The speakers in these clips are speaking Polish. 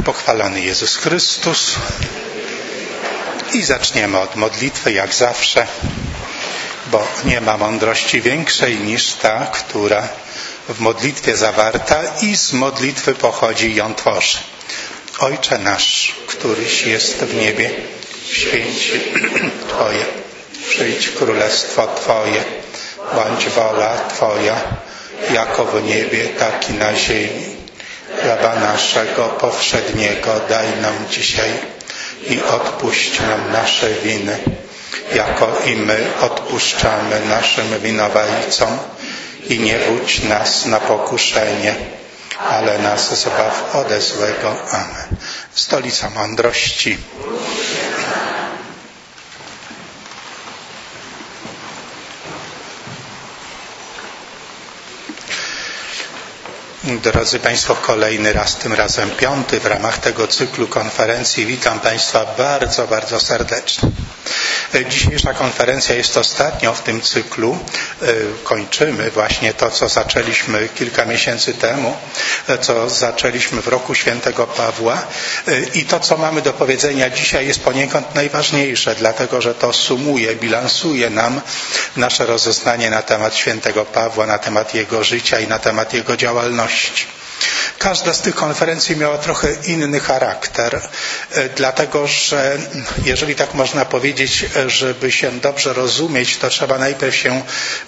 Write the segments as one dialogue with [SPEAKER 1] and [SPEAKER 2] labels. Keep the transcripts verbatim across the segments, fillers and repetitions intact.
[SPEAKER 1] Pochwalony Jezus Chrystus. I zaczniemy od modlitwy, jak zawsze, bo nie ma mądrości większej niż ta, która w modlitwie zawarta i z modlitwy pochodzi i ją tworzy. Ojcze nasz, któryś jest w niebie, święć się Twoje, przyjdź królestwo Twoje, bądź wola Twoja, jako w niebie, tak i na ziemi. Chleba naszego powszedniego daj nam dzisiaj i odpuść nam nasze winy, jako i my odpuszczamy naszym winowajcom. I nie wódź nas na pokuszenie, ale nas zbaw ode złego. Amen. Stolica mądrości. Drodzy Państwo, kolejny raz, tym razem piąty w ramach tego cyklu konferencji. Witam Państwa bardzo, bardzo serdecznie. Dzisiejsza konferencja jest ostatnią w tym cyklu. Kończymy właśnie to, co zaczęliśmy kilka miesięcy temu, co zaczęliśmy w roku świętego Pawła. I to, co mamy do powiedzenia dzisiaj, jest poniekąd najważniejsze, dlatego że to sumuje, bilansuje nam nasze rozeznanie na temat świętego Pawła, na temat jego życia i na temat jego działalności. Każda z tych konferencji miała trochę inny charakter, dlatego że, jeżeli tak można powiedzieć, żeby się dobrze rozumieć, to trzeba najpierw się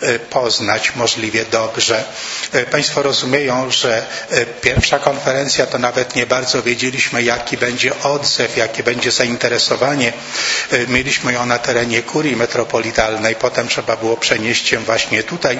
[SPEAKER 1] poznać możliwie dobrze. Państwo rozumieją, że pierwsza konferencja to nawet nie bardzo wiedzieliśmy, jaki będzie odzew, jakie będzie zainteresowanie. Mieliśmy ją na terenie kurii metropolitalnej, potem trzeba było przenieść się właśnie tutaj.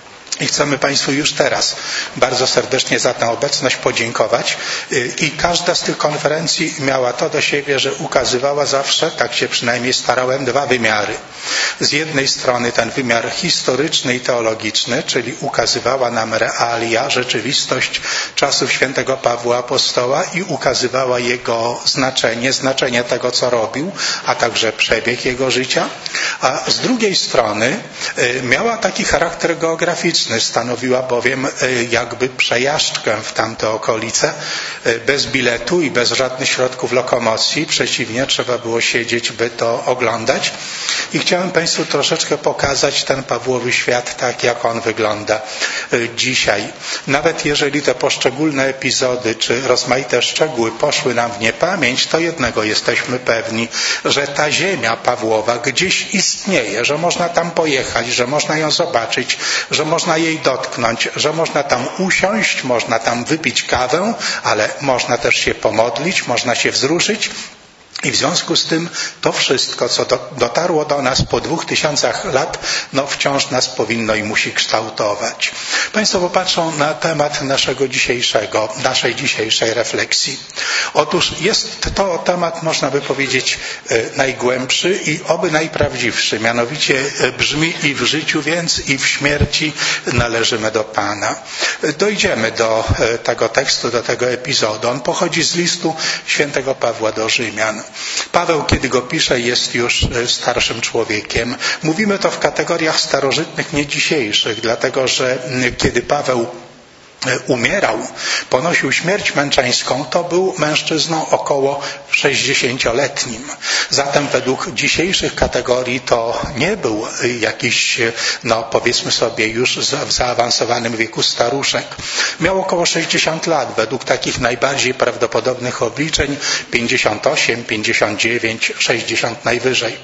[SPEAKER 1] I chcemy Państwu już teraz bardzo serdecznie za tę obecność podziękować. I każda z tych konferencji miała to do siebie, że ukazywała zawsze, tak się przynajmniej starałem, dwa wymiary. Z jednej strony ten wymiar historyczny i teologiczny, czyli ukazywała nam realia, rzeczywistość czasów świętego Pawła Apostoła i ukazywała jego znaczenie, znaczenie tego, co robił, a także przebieg jego życia. A z drugiej strony miała taki charakter geograficzny. Stanowiła bowiem jakby przejażdżkę w tamte okolice bez biletu i bez żadnych środków lokomocji. Przeciwnie, trzeba było siedzieć, by to oglądać. I chciałem Państwu troszeczkę pokazać ten Pawłowy świat tak, jak on wygląda dzisiaj. Nawet jeżeli te poszczególne epizody czy rozmaite szczegóły poszły nam w niepamięć, to jednego jesteśmy pewni, że ta ziemia Pawłowa gdzieś istnieje, że można tam pojechać, że można ją zobaczyć, że można jej dotknąć, że można tam usiąść, można tam wypić kawę, ale można też się pomodlić, można się wzruszyć. I w związku z tym to wszystko, co do, dotarło do nas po dwóch tysiącach lat, no wciąż nas powinno i musi kształtować. Państwo popatrzą na temat naszego dzisiejszego, naszej dzisiejszej refleksji. Otóż jest to temat, można by powiedzieć, najgłębszy i oby najprawdziwszy. Mianowicie brzmi: i w życiu więc, i w śmierci należymy do Pana. Dojdziemy do tego tekstu, do tego epizodu. On pochodzi z listu świętego Pawła do Rzymian. Paweł, kiedy go pisze, jest już starszym człowiekiem. Mówimy to w kategoriach starożytnych, nie dzisiejszych, dlatego że kiedy Paweł umierał, ponosił śmierć męczeńską, to był mężczyzną około sześćdziesięcioletnim. Zatem według dzisiejszych kategorii to nie był jakiś, no powiedzmy sobie, już w zaawansowanym wieku staruszek. Miał około sześćdziesiąt lat, według takich najbardziej prawdopodobnych obliczeń pięćdziesiąt osiem, pięćdziesiąt dziewięć, sześćdziesiąt najwyżej.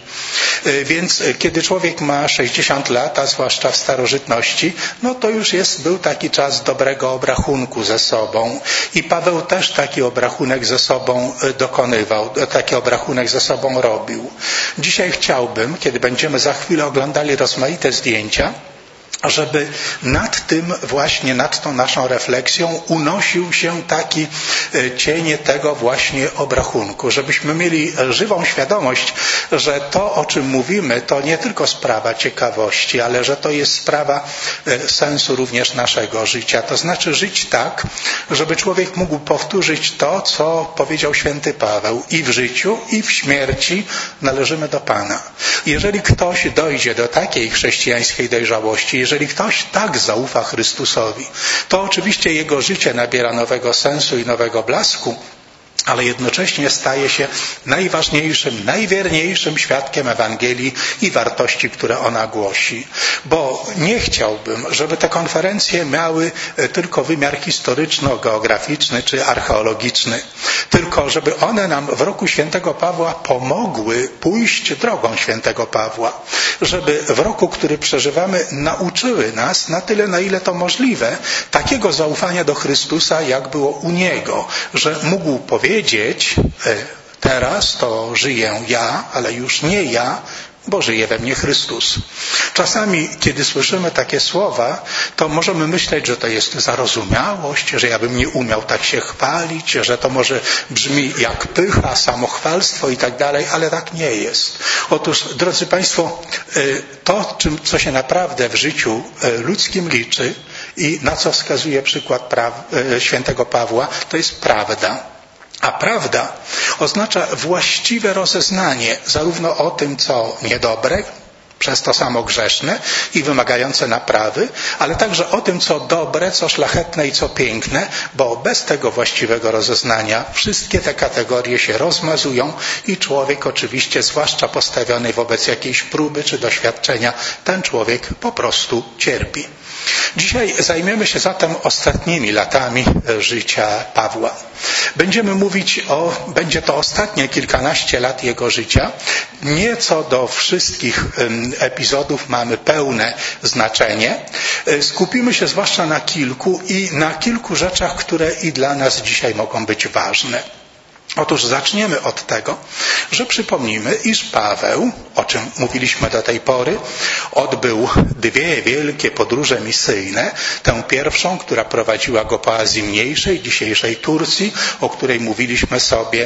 [SPEAKER 1] Więc kiedy człowiek ma sześćdziesiąt lat, a zwłaszcza w starożytności, no to już jest, był taki czas dobrego obrachunku ze sobą. I Paweł też taki obrachunek ze sobą dokonywał, taki obrachunek ze sobą robił. Dzisiaj chciałbym, kiedy będziemy za chwilę oglądali rozmaite zdjęcia, żeby nad tym właśnie, nad tą naszą refleksją unosił się taki cień tego właśnie obrachunku, żebyśmy mieli żywą świadomość, że to, o czym mówimy, to nie tylko sprawa ciekawości, ale że to jest sprawa sensu również naszego życia. To znaczy żyć tak, żeby człowiek mógł powtórzyć to, co powiedział święty Paweł: i w życiu, i w śmierci należymy do Pana. Jeżeli ktoś dojdzie do takiej chrześcijańskiej dojrzałości, jeżeli ktoś tak zaufa Chrystusowi, to oczywiście jego życie nabiera nowego sensu i nowego blasku, ale jednocześnie staje się najważniejszym, najwierniejszym świadkiem Ewangelii i wartości, które ona głosi. Bo nie chciałbym, żeby te konferencje miały tylko wymiar historyczno-geograficzny czy archeologiczny, tylko żeby one nam w roku świętego Pawła pomogły pójść drogą świętego Pawła, żeby w roku, który przeżywamy, nauczyły nas na tyle, na ile to możliwe, takiego zaufania do Chrystusa, jak było u Niego, że mógł powiedzieć, teraz to żyję ja, ale już nie ja, bo żyje we mnie Chrystus. Czasami, kiedy słyszymy takie słowa, to możemy myśleć, że to jest zarozumiałość, że ja bym nie umiał tak się chwalić, że to może brzmi jak pycha, samochwalstwo i tak dalej, ale tak nie jest. Otóż, drodzy Państwo, to, co się naprawdę w życiu ludzkim liczy i na co wskazuje przykład świętego Pawła, to jest prawda. A prawda oznacza właściwe rozeznanie zarówno o tym, co niedobre, przez to samo grzeszne i wymagające naprawy, ale także o tym, co dobre, co szlachetne i co piękne, bo bez tego właściwego rozeznania wszystkie te kategorie się rozmazują i człowiek oczywiście, zwłaszcza postawiony wobec jakiejś próby czy doświadczenia, ten człowiek po prostu cierpi. Dzisiaj zajmiemy się zatem ostatnimi latami życia Pawła. Będziemy mówić o, będzie to ostatnie kilkanaście lat jego życia. Nie co do wszystkich epizodów mamy pełne znaczenie. Skupimy się zwłaszcza na kilku i na kilku rzeczach, które i dla nas dzisiaj mogą być ważne. Otóż zaczniemy od tego, że przypomnimy, iż Paweł, o czym mówiliśmy do tej pory, odbył dwie wielkie podróże misyjne. Tę pierwszą, która prowadziła go po Azji Mniejszej, dzisiejszej Turcji, o której mówiliśmy sobie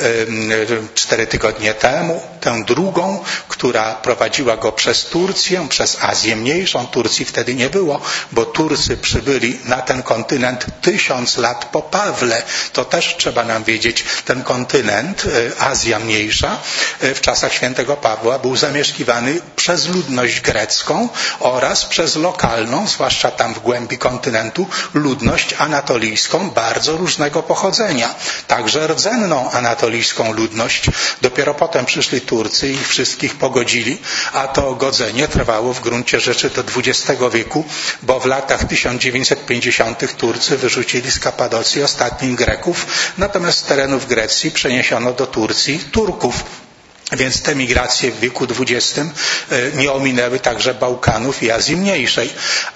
[SPEAKER 1] cztery tygodnie temu. Tę drugą, która prowadziła go przez Turcję, przez Azję Mniejszą. Turcji wtedy nie było, bo Turcy przybyli na ten kontynent tysiąc lat po Pawle. To też trzeba nam wiedzieć. Ten kontynent, Azja Mniejsza, w czasach świętego Pawła był zamieszkiwany przez ludność grecką oraz przez lokalną, zwłaszcza tam w głębi kontynentu, ludność anatolijską bardzo różnego pochodzenia. Także rdzenną anatolijską ludność. Dopiero potem przyszli Turcy i wszystkich pogodzili, a to godzenie trwało w gruncie rzeczy do dwudziestego wieku, bo w latach tysiąc dziewięćset pięćdziesiątych Turcy wyrzucili z Kapadocji ostatnich Greków, natomiast z terenów Grecji przeniesiono do Turcji Turków. Więc te migracje w wieku dwudziestym nie ominęły także Bałkanów i Azji Mniejszej.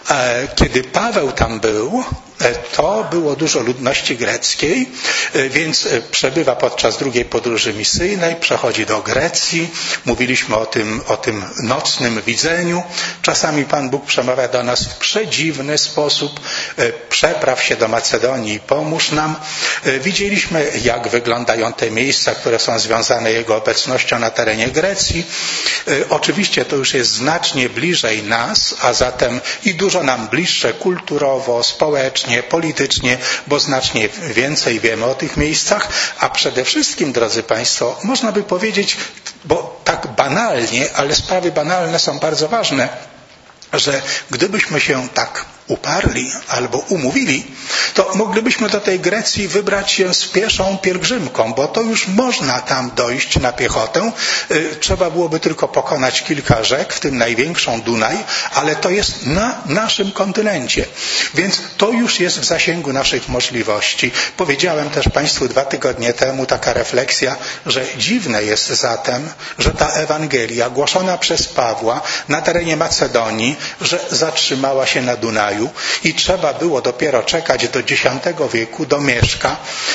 [SPEAKER 1] Kiedy Paweł tam był, to było dużo ludności greckiej, więc przebywa podczas drugiej podróży misyjnej, przechodzi do Grecji. Mówiliśmy o tym, o tym nocnym widzeniu. Czasami Pan Bóg przemawia do nas w przedziwny sposób. Przepraw się do Macedonii i pomóż nam. Widzieliśmy, jak wyglądają te miejsca, które są związane Jego obecnością na terenie Grecji. Oczywiście to już jest znacznie bliżej nas, a zatem i dużo nam bliższe kulturowo, społecznie, politycznie, bo znacznie więcej wiemy o tych miejscach, a przede wszystkim, drodzy Państwo, można by powiedzieć, bo tak banalnie, ale sprawy banalne są bardzo ważne, że gdybyśmy się tak uparli albo umówili, to moglibyśmy do tej Grecji wybrać się z pieszą pielgrzymką, bo to już można tam dojść na piechotę. Trzeba byłoby tylko pokonać kilka rzek, w tym największą Dunaj, ale to jest na naszym kontynencie. Więc to już jest w zasięgu naszych możliwości. Powiedziałem też Państwu dwa tygodnie temu, taka refleksja, że dziwne jest zatem, że ta Ewangelia głoszona przez Pawła na terenie Macedonii, że zatrzymała się na Dunaju i trzeba było dopiero czekać do dziesiątego wieku, do Mieszka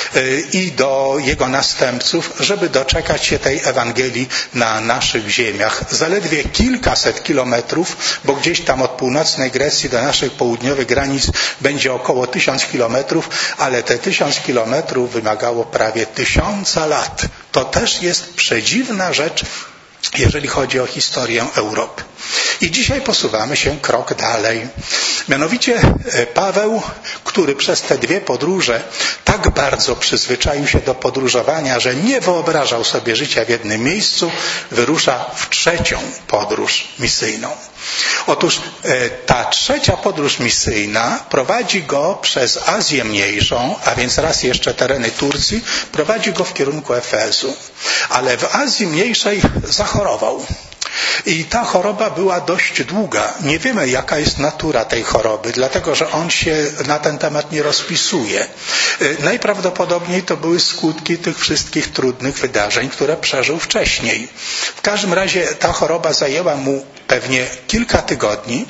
[SPEAKER 1] i do jego następców, żeby doczekać się tej Ewangelii na naszych ziemiach. Zaledwie kilkaset kilometrów, bo gdzieś tam od północnej Grecji do naszych południowych granic będzie około tysiąc kilometrów, ale te tysiąc kilometrów wymagało prawie tysiąca lat. To też jest przedziwna rzecz, jeżeli chodzi o historię Europy. I dzisiaj posuwamy się krok dalej. Mianowicie Paweł, który przez te dwie podróże tak bardzo przyzwyczaił się do podróżowania, że nie wyobrażał sobie życia w jednym miejscu, wyrusza w trzecią podróż misyjną. Otóż ta trzecia podróż misyjna prowadzi go przez Azję Mniejszą, a więc raz jeszcze tereny Turcji, prowadzi go w kierunku Efezu. Ale w Azji Mniejszej zachorował. I ta choroba była dość długa. Nie wiemy, jaka jest natura tej choroby, dlatego że on się na ten temat nie rozpisuje. Najprawdopodobniej to były skutki tych wszystkich trudnych wydarzeń, które przeżył wcześniej. W każdym razie ta choroba zajęła mu pewnie kilka tygodni,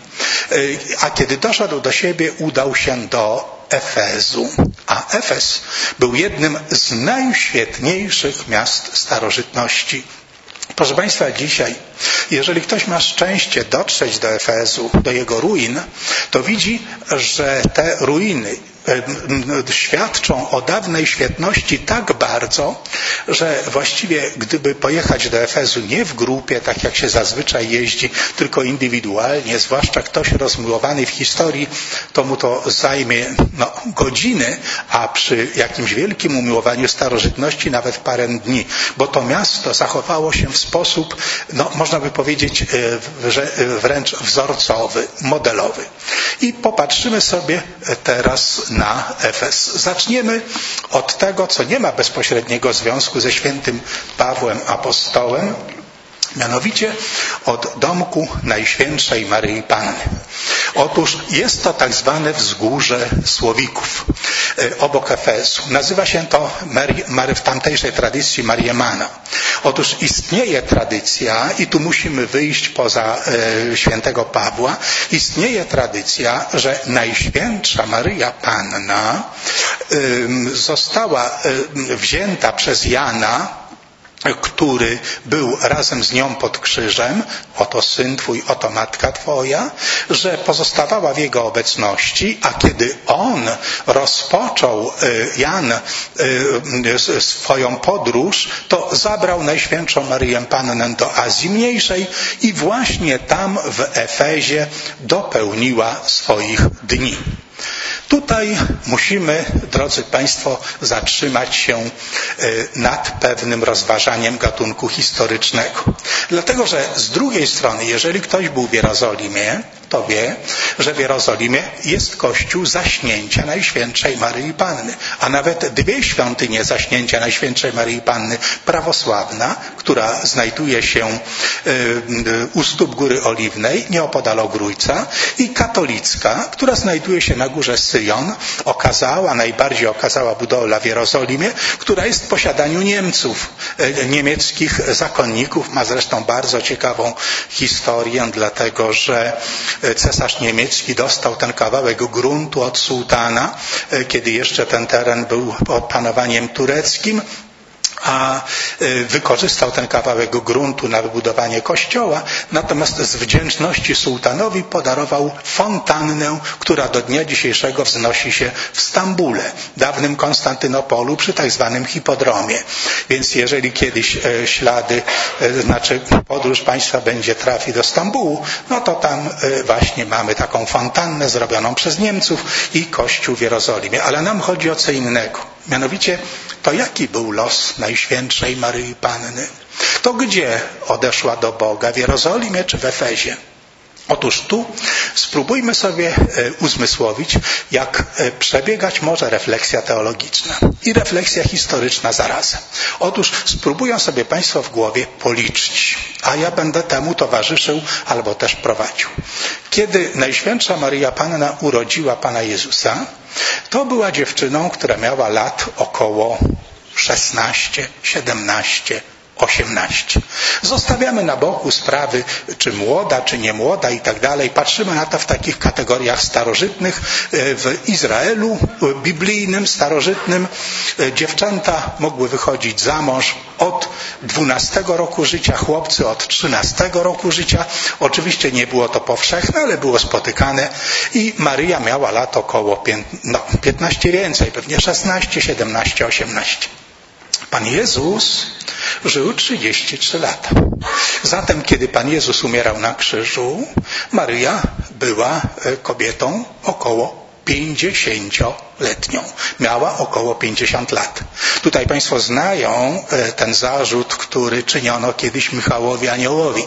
[SPEAKER 1] a kiedy doszedł do siebie, udał się do Efezu. A Efes był jednym z najświetniejszych miast starożytności. Proszę Państwa, dzisiaj, jeżeli ktoś ma szczęście dotrzeć do Efezu, do jego ruin, to widzi, że te ruiny świadczą o dawnej świetności tak bardzo, że właściwie gdyby pojechać do Efezu nie w grupie, tak jak się zazwyczaj jeździ, tylko indywidualnie, zwłaszcza ktoś rozmiłowany w historii, to mu to zajmie no, godziny, a przy jakimś wielkim umiłowaniu starożytności nawet parę dni, bo to miasto zachowało się w sposób, no, można by powiedzieć, że wręcz wzorcowy, modelowy. I popatrzymy sobie teraz na Efes. Zaczniemy od tego, co nie ma bezpośredniego związku ze świętym Pawłem Apostołem, mianowicie od domku Najświętszej Maryi Panny. Otóż jest to tak zwane wzgórze Słowików obok Efezu. Nazywa się to w tamtejszej tradycji Mariemana. Otóż istnieje tradycja, i tu musimy wyjść poza e, świętego Pawła, istnieje tradycja, że Najświętsza Maryja Panna e, została e, wzięta przez Jana, który był razem z nią pod krzyżem, oto syn twój, oto matka twoja, że pozostawała w jego obecności, a kiedy on rozpoczął, Jan, swoją podróż, to zabrał Najświętszą Maryję Pannę do Azji Mniejszej i właśnie tam w Efezie dopełniła swoich dni. Tutaj musimy, drodzy Państwo, zatrzymać się nad pewnym rozważaniem gatunku historycznego. Dlatego, że z drugiej strony, jeżeli ktoś był w Jerozolimie, to wie, że w Jerozolimie jest kościół Zaśnięcia Najświętszej Maryi Panny, a nawet dwie świątynie Zaśnięcia Najświętszej Maryi Panny, prawosławna, która znajduje się u stóp Góry Oliwnej, nieopodal Ogrójca, i katolicka, która znajduje się na górze Syjon, okazała, najbardziej okazała budowla w Jerozolimie, która jest w posiadaniu Niemców, niemieckich zakonników. Ma zresztą bardzo ciekawą historię, dlatego że cesarz niemiecki dostał ten kawałek gruntu od sułtana, kiedy jeszcze ten teren był pod panowaniem tureckim, a wykorzystał ten kawałek gruntu na wybudowanie kościoła, natomiast z wdzięczności sułtanowi podarował fontannę, która do dnia dzisiejszego wznosi się w Stambule, dawnym Konstantynopolu, przy tak zwanym hipodromie. Więc jeżeli kiedyś ślady, znaczy podróż Państwa będzie trafi do Stambułu, no to tam właśnie mamy taką fontannę zrobioną przez Niemców i kościół w Jerozolimie. Ale nam chodzi o co innego. Mianowicie, to jaki był los Najświętszej Maryi Panny? To gdzie odeszła do Boga? W Jerozolimie czy w Efezie? Otóż tu spróbujmy sobie uzmysłowić, jak przebiegać może refleksja teologiczna i refleksja historyczna zarazem. Otóż spróbują sobie Państwo w głowie policzyć, a ja będę temu towarzyszył albo też prowadził. Kiedy Najświętsza Maryja Panna urodziła Pana Jezusa, to była dziewczyną, która miała lat około szesnaście, siedemnaście, osiemnaście. Zostawiamy na boku sprawy, czy młoda, czy nie młoda i tak dalej. Patrzymy na to w takich kategoriach starożytnych. W Izraelu biblijnym, starożytnym dziewczęta mogły wychodzić za mąż od dwunastego roku życia, chłopcy od trzynastego roku życia. Oczywiście nie było to powszechne, ale było spotykane i Maryja miała lat około no, piętnaście więcej, pewnie szesnaście, siedemnaście, osiemnaście. Pan Jezus żył trzydzieści trzy lata. Zatem, kiedy Pan Jezus umierał na krzyżu, Maryja była kobietą około pięćdziesięcioletnią. letnią. Miała około pięćdziesiąt lat. Tutaj Państwo znają ten zarzut, który czyniono kiedyś Michałowi Aniołowi.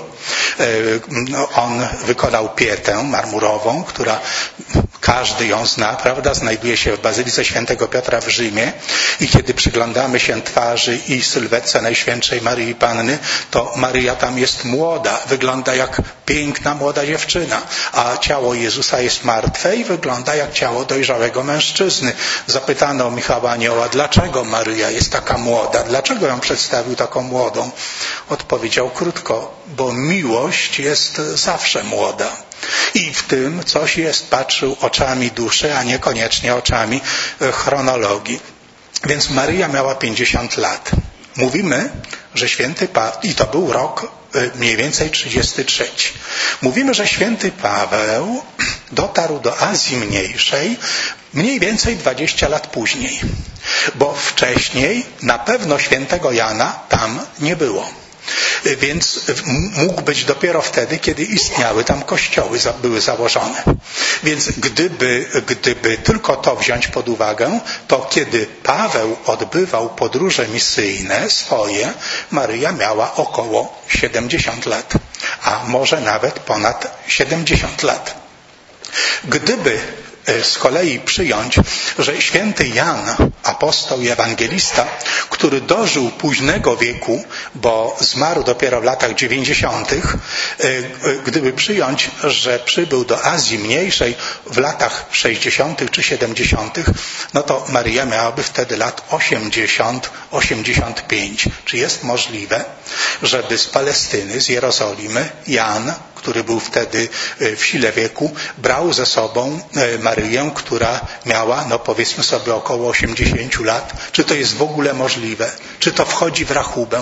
[SPEAKER 1] On wykonał pietę marmurową, która każdy ją zna, prawda? Znajduje się w Bazylice Świętego Piotra w Rzymie i kiedy przyglądamy się twarzy i sylwetce Najświętszej Maryi Panny, to Maryja tam jest młoda, wygląda jak piękna młoda dziewczyna, a ciało Jezusa jest martwe i wygląda jak ciało dojrzałego mężczyzny. Zapytano Michała Anioła, dlaczego Maryja jest taka młoda, dlaczego ją przedstawił taką młodą? Odpowiedział krótko, bo miłość jest zawsze młoda. I w tym coś jest, patrzył oczami duszy, a niekoniecznie oczami chronologii. Więc Maryja miała pięćdziesiąt lat. Mówimy, że święty Paweł, i to był rok mniej więcej trzydziesty trzeci. Mówimy, że święty Paweł dotarł do Azji Mniejszej mniej więcej dwadzieścia lat później. Bo wcześniej na pewno świętego Jana tam nie było. Więc mógł być dopiero wtedy, kiedy istniały tam kościoły, były założone. Więc gdyby, gdyby tylko to wziąć pod uwagę, to kiedy Paweł odbywał podróże misyjne swoje, Maryja miała około siedemdziesiąt lat, a może nawet ponad siedemdziesiąt lat. Gdyby z kolei przyjąć, że święty Jan, apostoł i ewangelista, który dożył późnego wieku, bo zmarł dopiero w latach dziewięćdziesiątych, gdyby przyjąć, że przybył do Azji Mniejszej w latach sześćdziesiątych czy siedemdziesiątych, no to Maryja miałaby wtedy lat osiemdziesiąt osiemdziesiąt pięć. Czy jest możliwe, żeby z Palestyny, z Jerozolimy Jan, który był wtedy w sile wieku, brał ze sobą Maryję, która miała, no powiedzmy sobie, około osiemdziesiąt lat. Czy to jest w ogóle możliwe? Czy to wchodzi w rachubę?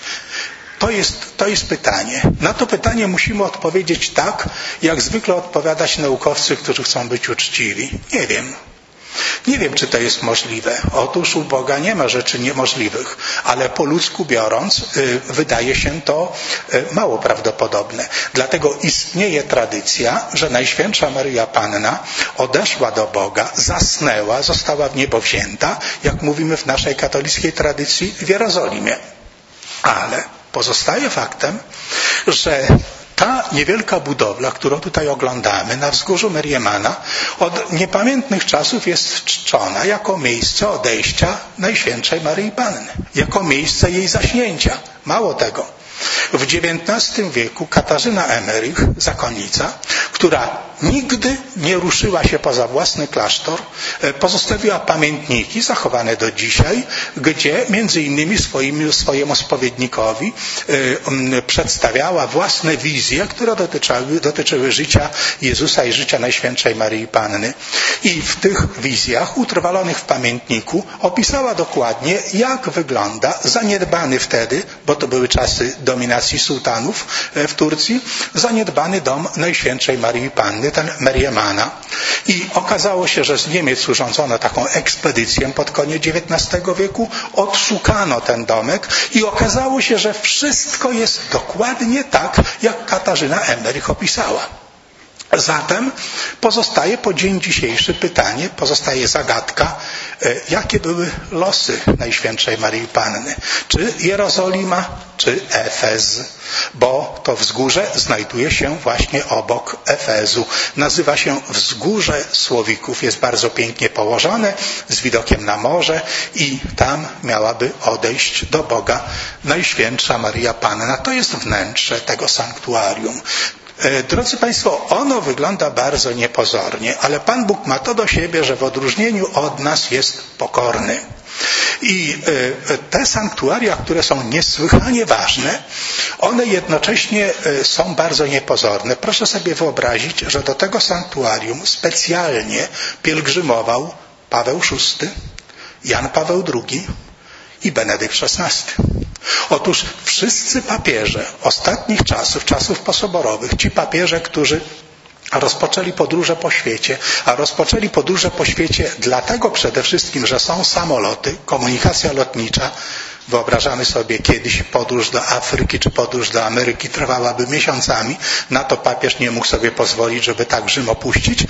[SPEAKER 1] To jest, to jest pytanie. Na to pytanie musimy odpowiedzieć tak, jak zwykle odpowiadać naukowcy, którzy chcą być uczciwi. Nie wiem. Nie wiem, czy to jest możliwe. Otóż u Boga nie ma rzeczy niemożliwych, ale po ludzku biorąc, wydaje się to mało prawdopodobne. Dlatego istnieje tradycja, że Najświętsza Maryja Panna odeszła do Boga, zasnęła, została w niebo wzięta, jak mówimy w naszej katolickiej tradycji, w Jerozolimie. Ale pozostaje faktem, że ta niewielka budowla, którą tutaj oglądamy na wzgórzu Meriemana, od niepamiętnych czasów jest czczona jako miejsce odejścia Najświętszej Maryi Panny, jako miejsce jej zaśnięcia. Mało tego. W dziewiętnastym wieku Katarzyna Emerich, zakonnica, która nigdy nie ruszyła się poza własny klasztor, pozostawiła pamiętniki zachowane do dzisiaj, gdzie między innymi swoim, swojemu spowiednikowi y, przedstawiała własne wizje, które dotyczyły, dotyczyły życia Jezusa i życia Najświętszej Maryi Panny. I w tych wizjach utrwalonych w pamiętniku opisała dokładnie, jak wygląda zaniedbany wtedy, bo to były czasy dominacji sułtanów w Turcji, zaniedbany dom Najświętszej Maryi Panny, ten Meriemana. I okazało się, że z Niemiec urządzono taką ekspedycję pod koniec dziewiętnastego wieku, odszukano ten domek i okazało się, że wszystko jest dokładnie tak, jak Katarzyna Emerich opisała. Zatem pozostaje po dzień dzisiejszy pytanie, pozostaje zagadka, jakie były losy Najświętszej Maryi Panny. Czy Jerozolima, czy Efez? Bo to wzgórze znajduje się właśnie obok Efezu. Nazywa się Wzgórze Słowików. Jest bardzo pięknie położone, z widokiem na morze i tam miałaby odejść do Boga Najświętsza Maryja Panna. To jest wnętrze tego sanktuarium. Drodzy Państwo, ono wygląda bardzo niepozornie, ale Pan Bóg ma to do siebie, że w odróżnieniu od nas jest pokorny. I te sanktuaria, które są niesłychanie ważne, one jednocześnie są bardzo niepozorne. Proszę sobie wyobrazić, że do tego sanktuarium specjalnie pielgrzymował Paweł szósty, Jan Paweł drugi i Benedykt szesnasty. Otóż wszyscy papieże ostatnich czasów, czasów posoborowych, ci papieże, którzy rozpoczęli podróże po świecie, a rozpoczęli podróże po świecie dlatego przede wszystkim, że są samoloty, komunikacja lotnicza. Wyobrażamy sobie kiedyś podróż do Afryki czy podróż do Ameryki trwałaby miesiącami. Na to papież nie mógł sobie pozwolić, żeby tak Rzym opuścić. W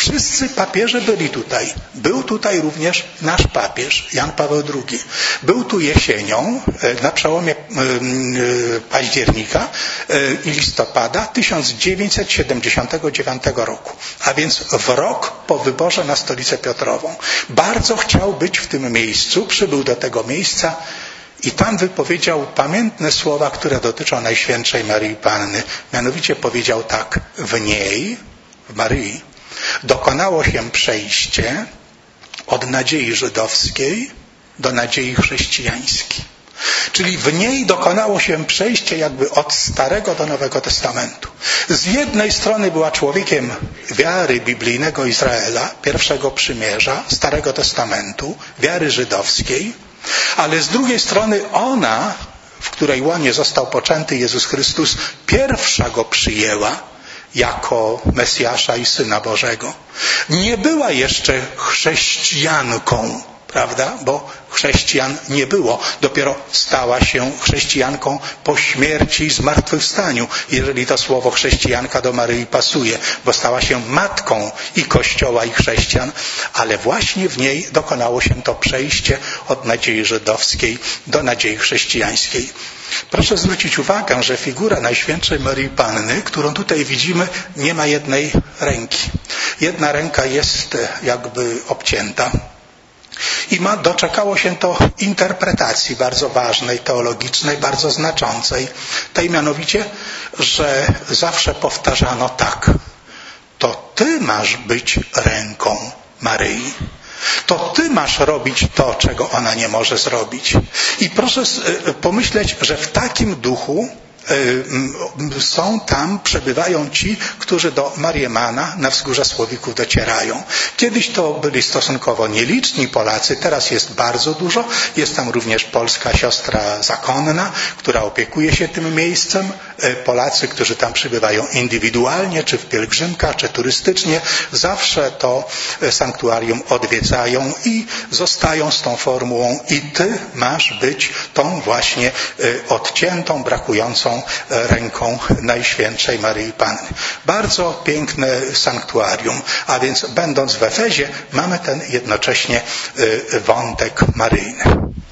[SPEAKER 1] Wszyscy papieże byli tutaj. Był tutaj również nasz papież, Jan Paweł drugi. Był tu jesienią, na przełomie października i listopada tysiąc dziewięćset siedemdziesiątego dziewiątego roku. A więc w rok po wyborze na Stolicę Piotrową. Bardzo chciał być w tym miejscu, przybył do tego miejsca i tam wypowiedział pamiętne słowa, które dotyczą Najświętszej Maryi Panny. Mianowicie powiedział tak: w niej, w Maryi, dokonało się przejście od nadziei żydowskiej do nadziei chrześcijańskiej. Czyli w niej dokonało się przejście jakby od Starego do Nowego Testamentu. Z jednej strony była człowiekiem wiary biblijnego Izraela, pierwszego przymierza, Starego Testamentu, wiary żydowskiej, ale z drugiej strony ona, w której łonie został poczęty Jezus Chrystus, pierwsza go przyjęła jako Mesjasza i Syna Bożego. Nie była jeszcze chrześcijanką, prawda? Bo chrześcijan nie było. Dopiero stała się chrześcijanką po śmierci i zmartwychwstaniu, jeżeli to słowo chrześcijanka do Maryi pasuje, bo stała się matką i Kościoła, i chrześcijan, ale właśnie w niej dokonało się to przejście od nadziei żydowskiej do nadziei chrześcijańskiej. Proszę zwrócić uwagę, że figura Najświętszej Maryi Panny, którą tutaj widzimy, nie ma jednej ręki. Jedna ręka jest jakby obcięta. I ma, doczekało się to interpretacji bardzo ważnej, teologicznej, bardzo znaczącej. Tej mianowicie, że zawsze powtarzano tak: to ty masz być ręką Maryi. To ty masz robić to, czego ona nie może zrobić. I proszę pomyśleć, że w takim duchu są tam, przebywają ci, którzy do Mariemana na wzgórza Słowików docierają. Kiedyś to byli stosunkowo nieliczni Polacy, teraz jest bardzo dużo. Jest tam również polska siostra zakonna, która opiekuje się tym miejscem. Polacy, którzy tam przybywają indywidualnie, czy w pielgrzymkach, czy turystycznie, zawsze to sanktuarium odwiedzają i zostają z tą formułą: i ty masz być tą właśnie odciętą, brakującą ręką Najświętszej Maryi Panny. Bardzo piękne sanktuarium, a więc będąc w Efezie mamy ten jednocześnie wątek maryjny.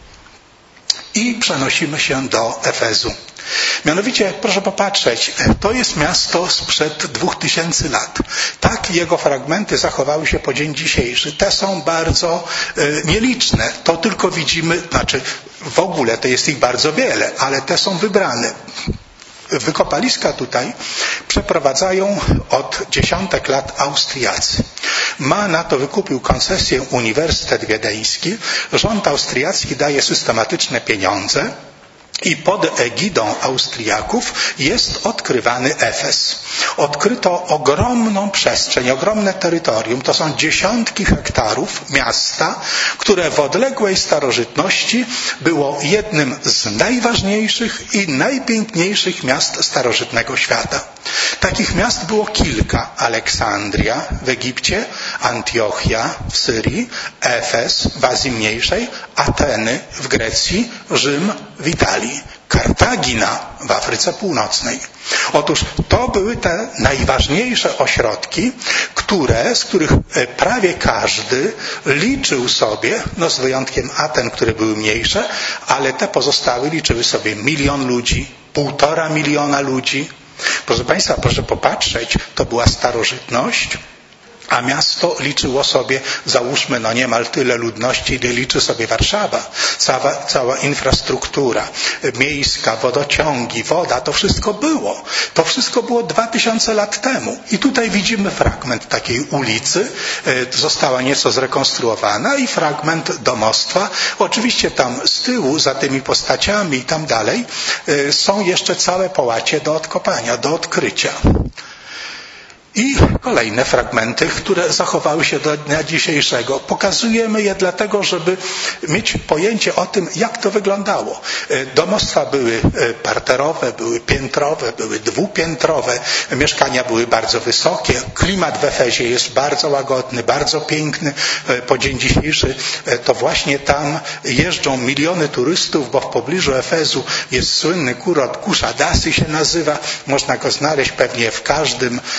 [SPEAKER 1] I przenosimy się do Efezu. Mianowicie, proszę popatrzeć, to jest miasto sprzed dwóch tysięcy lat. Tak jego fragmenty zachowały się po dzień dzisiejszy. Te są bardzo y, nieliczne. To tylko widzimy, znaczy w ogóle to jest ich bardzo wiele, ale te są wybrane. Wykopaliska tutaj przeprowadzają od dziesiątek lat Austriacy. Ma na to, wykupił koncesję Uniwersytet Wiedeński. Rząd austriacki daje systematyczne pieniądze i pod egidą Austriaków jest odkrywany Efes. Odkryto ogromną przestrzeń, ogromne terytorium. To są dziesiątki hektarów miasta, które w odległej starożytności było jednym z najważniejszych i najpiękniejszych miast starożytnego świata. Takich miast było kilka. Aleksandria w Egipcie, Antiochia w Syrii, Efes w Azji Mniejszej, Ateny w Grecji, Rzym w Italii, Kartagina w Afryce Północnej. Otóż to były te najważniejsze ośrodki, które, z których prawie każdy liczył sobie, no z wyjątkiem Aten, które były mniejsze, ale te pozostałe liczyły sobie milion ludzi, półtora miliona ludzi. Proszę Państwa, proszę popatrzeć, to była starożytność, a miasto liczyło sobie, załóżmy, no niemal tyle ludności, ile liczy sobie Warszawa. Cała, cała infrastruktura miejska, wodociągi, woda, to wszystko było. To wszystko było dwa tysiące lat temu. I tutaj widzimy fragment takiej ulicy. Została nieco zrekonstruowana i fragment domostwa. Oczywiście tam z tyłu, za tymi postaciami i tam dalej, są jeszcze całe połacie do odkopania, do odkrycia. I kolejne fragmenty, które zachowały się do dnia dzisiejszego. Pokazujemy je dlatego, żeby mieć pojęcie o tym, jak to wyglądało. Domostwa były parterowe, były piętrowe, były dwupiętrowe. Mieszkania były bardzo wysokie. Klimat w Efezie jest bardzo łagodny, bardzo piękny. Po dzień dzisiejszy to właśnie tam jeżdżą miliony turystów, bo w pobliżu Efezu jest słynny kurort Kuszadasy się nazywa. Można go znaleźć pewnie w każdym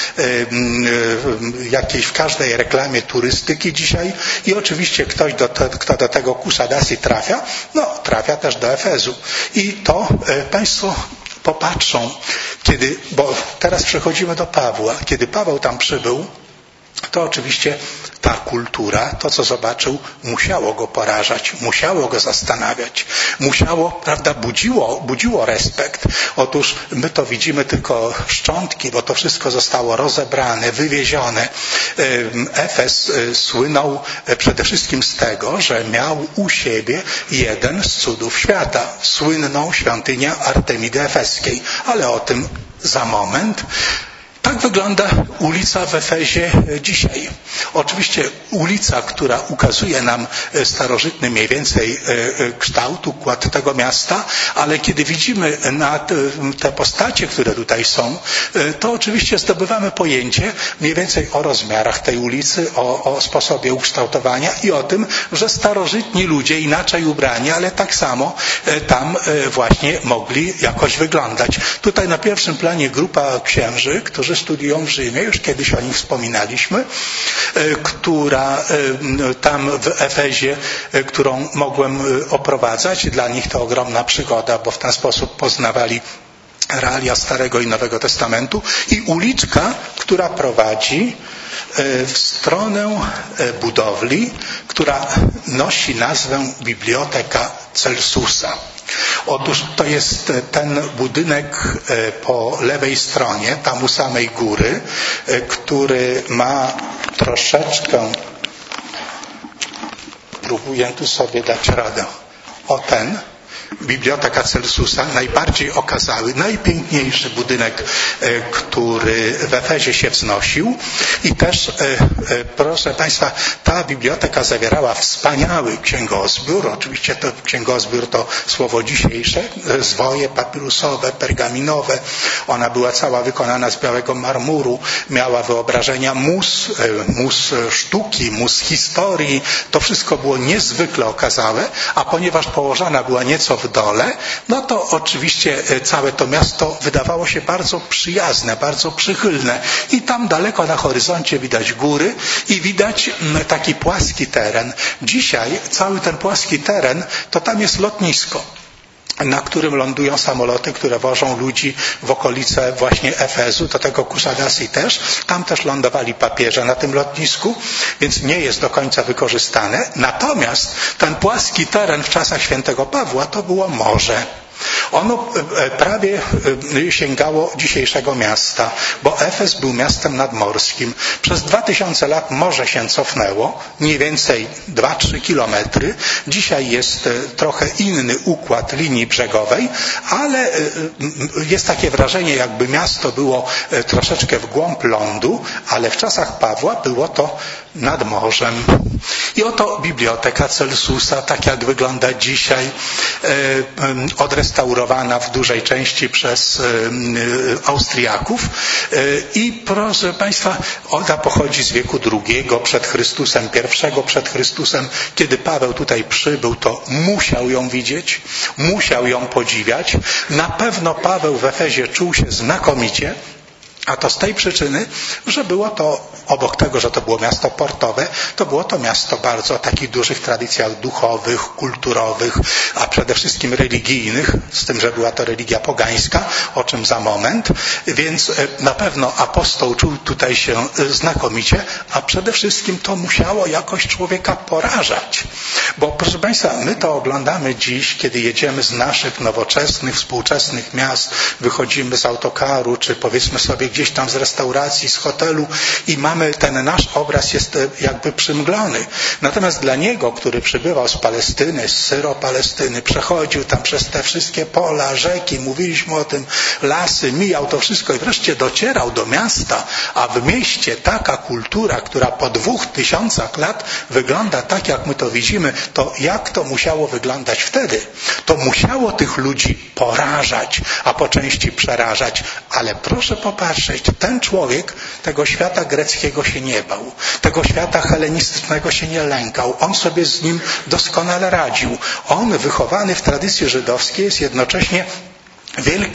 [SPEAKER 1] jakiejś, w każdej reklamie turystyki dzisiaj i oczywiście ktoś, do te, kto do tego Kusadasi trafia, no trafia też do Efezu. I to Państwo popatrzą, kiedy, bo teraz przechodzimy do Pawła. Kiedy Paweł tam przybył, to oczywiście ta kultura, to co zobaczył, musiało go porażać, musiało go zastanawiać, musiało, prawda, budziło, budziło respekt. Otóż my to widzimy tylko szczątki, bo to wszystko zostało rozebrane, wywiezione. Efes słynął przede wszystkim z tego, że miał u siebie jeden z cudów świata, słynną świątynię Artemidy Efeskiej, ale o tym za moment. Tak wygląda ulica w Efezie dzisiaj. Oczywiście ulica, która ukazuje nam starożytny mniej więcej kształt, układ tego miasta, ale kiedy widzimy na te postacie, które tutaj są, to oczywiście zdobywamy pojęcie mniej więcej o rozmiarach tej ulicy, o, o sposobie ukształtowania i o tym, że starożytni ludzie inaczej ubrani, ale tak samo tam właśnie mogli jakoś wyglądać. Tutaj na pierwszym planie grupa księży, którzy studiują w Rzymie, już kiedyś o nich wspominaliśmy, która tam w Efezie, którą mogłem oprowadzać. Dla nich to ogromna przygoda, bo w ten sposób poznawali realia Starego i Nowego Testamentu. I uliczka, która prowadzi w stronę budowli, która nosi nazwę Biblioteka Celsusa. Otóż to jest ten budynek po lewej stronie, tam u samej góry, który ma troszeczkę, próbuję tu sobie dać radę, o ten, Biblioteka Celsusa, najbardziej okazały, najpiękniejszy budynek, który w Efezie się wznosił. I też, proszę Państwa, ta biblioteka zawierała wspaniały księgozbiór. Oczywiście to księgozbiór to słowo dzisiejsze, zwoje papirusowe, pergaminowe. Ona była cała wykonana z białego marmuru, miała wyobrażenia mus, mus sztuki, mus historii. To wszystko było niezwykle okazałe, a ponieważ położona była nieco w dole, no to oczywiście całe to miasto wydawało się bardzo przyjazne, bardzo przychylne. I tam daleko na horyzoncie widać góry i widać taki płaski teren. Dzisiaj cały ten płaski teren, to tam jest lotnisko, na którym lądują samoloty, które wożą ludzi w okolice właśnie Efezu, do tego Kusadasi też. Tam też lądowali papieże na tym lotnisku, więc nie jest do końca wykorzystane. Natomiast ten płaski teren w czasach świętego Pawła to było morze. Ono prawie sięgało dzisiejszego miasta, bo Efes był miastem nadmorskim. Przez dwa tysiące lat morze się cofnęło, mniej więcej dwa trzy kilometry. Dzisiaj jest trochę inny układ linii brzegowej, ale jest takie wrażenie, jakby miasto było troszeczkę w głąb lądu, ale w czasach Pawła było to nad morzem. I oto Biblioteka Celsusa, tak jak wygląda dzisiaj, odrestaurowana w dużej części przez Austriaków. I proszę Państwa, ona pochodzi z wieku drugiego przed Chrystusem, pierwszego przed Chrystusem. Kiedy Paweł tutaj przybył, to musiał ją widzieć, musiał ją podziwiać. Na pewno Paweł w Efezie czuł się znakomicie, a to z tej przyczyny, że było to, obok tego, że to było miasto portowe, to było to miasto bardzo o takich dużych tradycjach duchowych, kulturowych, a przede wszystkim religijnych, z tym, że była to religia pogańska, o czym za moment. Więc na pewno apostoł czuł tutaj się znakomicie, a przede wszystkim to musiało jakoś człowieka porażać. Bo proszę Państwa, my to oglądamy dziś, kiedy jedziemy z naszych nowoczesnych, współczesnych miast, wychodzimy z autokaru, czy powiedzmy sobie gdzieś tam z restauracji, z hotelu i mamy ten nasz obraz jest jakby przymglony. Natomiast dla niego, który przybywał z Palestyny, z Syro-Palestyny, przechodził tam przez te wszystkie pola, rzeki, mówiliśmy o tym, lasy, mijał to wszystko i wreszcie docierał do miasta, a w mieście taka kultura, która po dwóch tysiącach lat wygląda tak, jak my to widzimy, to jak to musiało wyglądać wtedy? To musiało tych ludzi porażać, a po części przerażać, ale proszę popatrzeć, ten człowiek tego świata greckiego się nie bał, tego świata helenistycznego się nie lękał, on sobie z nim doskonale radził. On, wychowany w tradycji żydowskiej, jest jednocześnie wielkim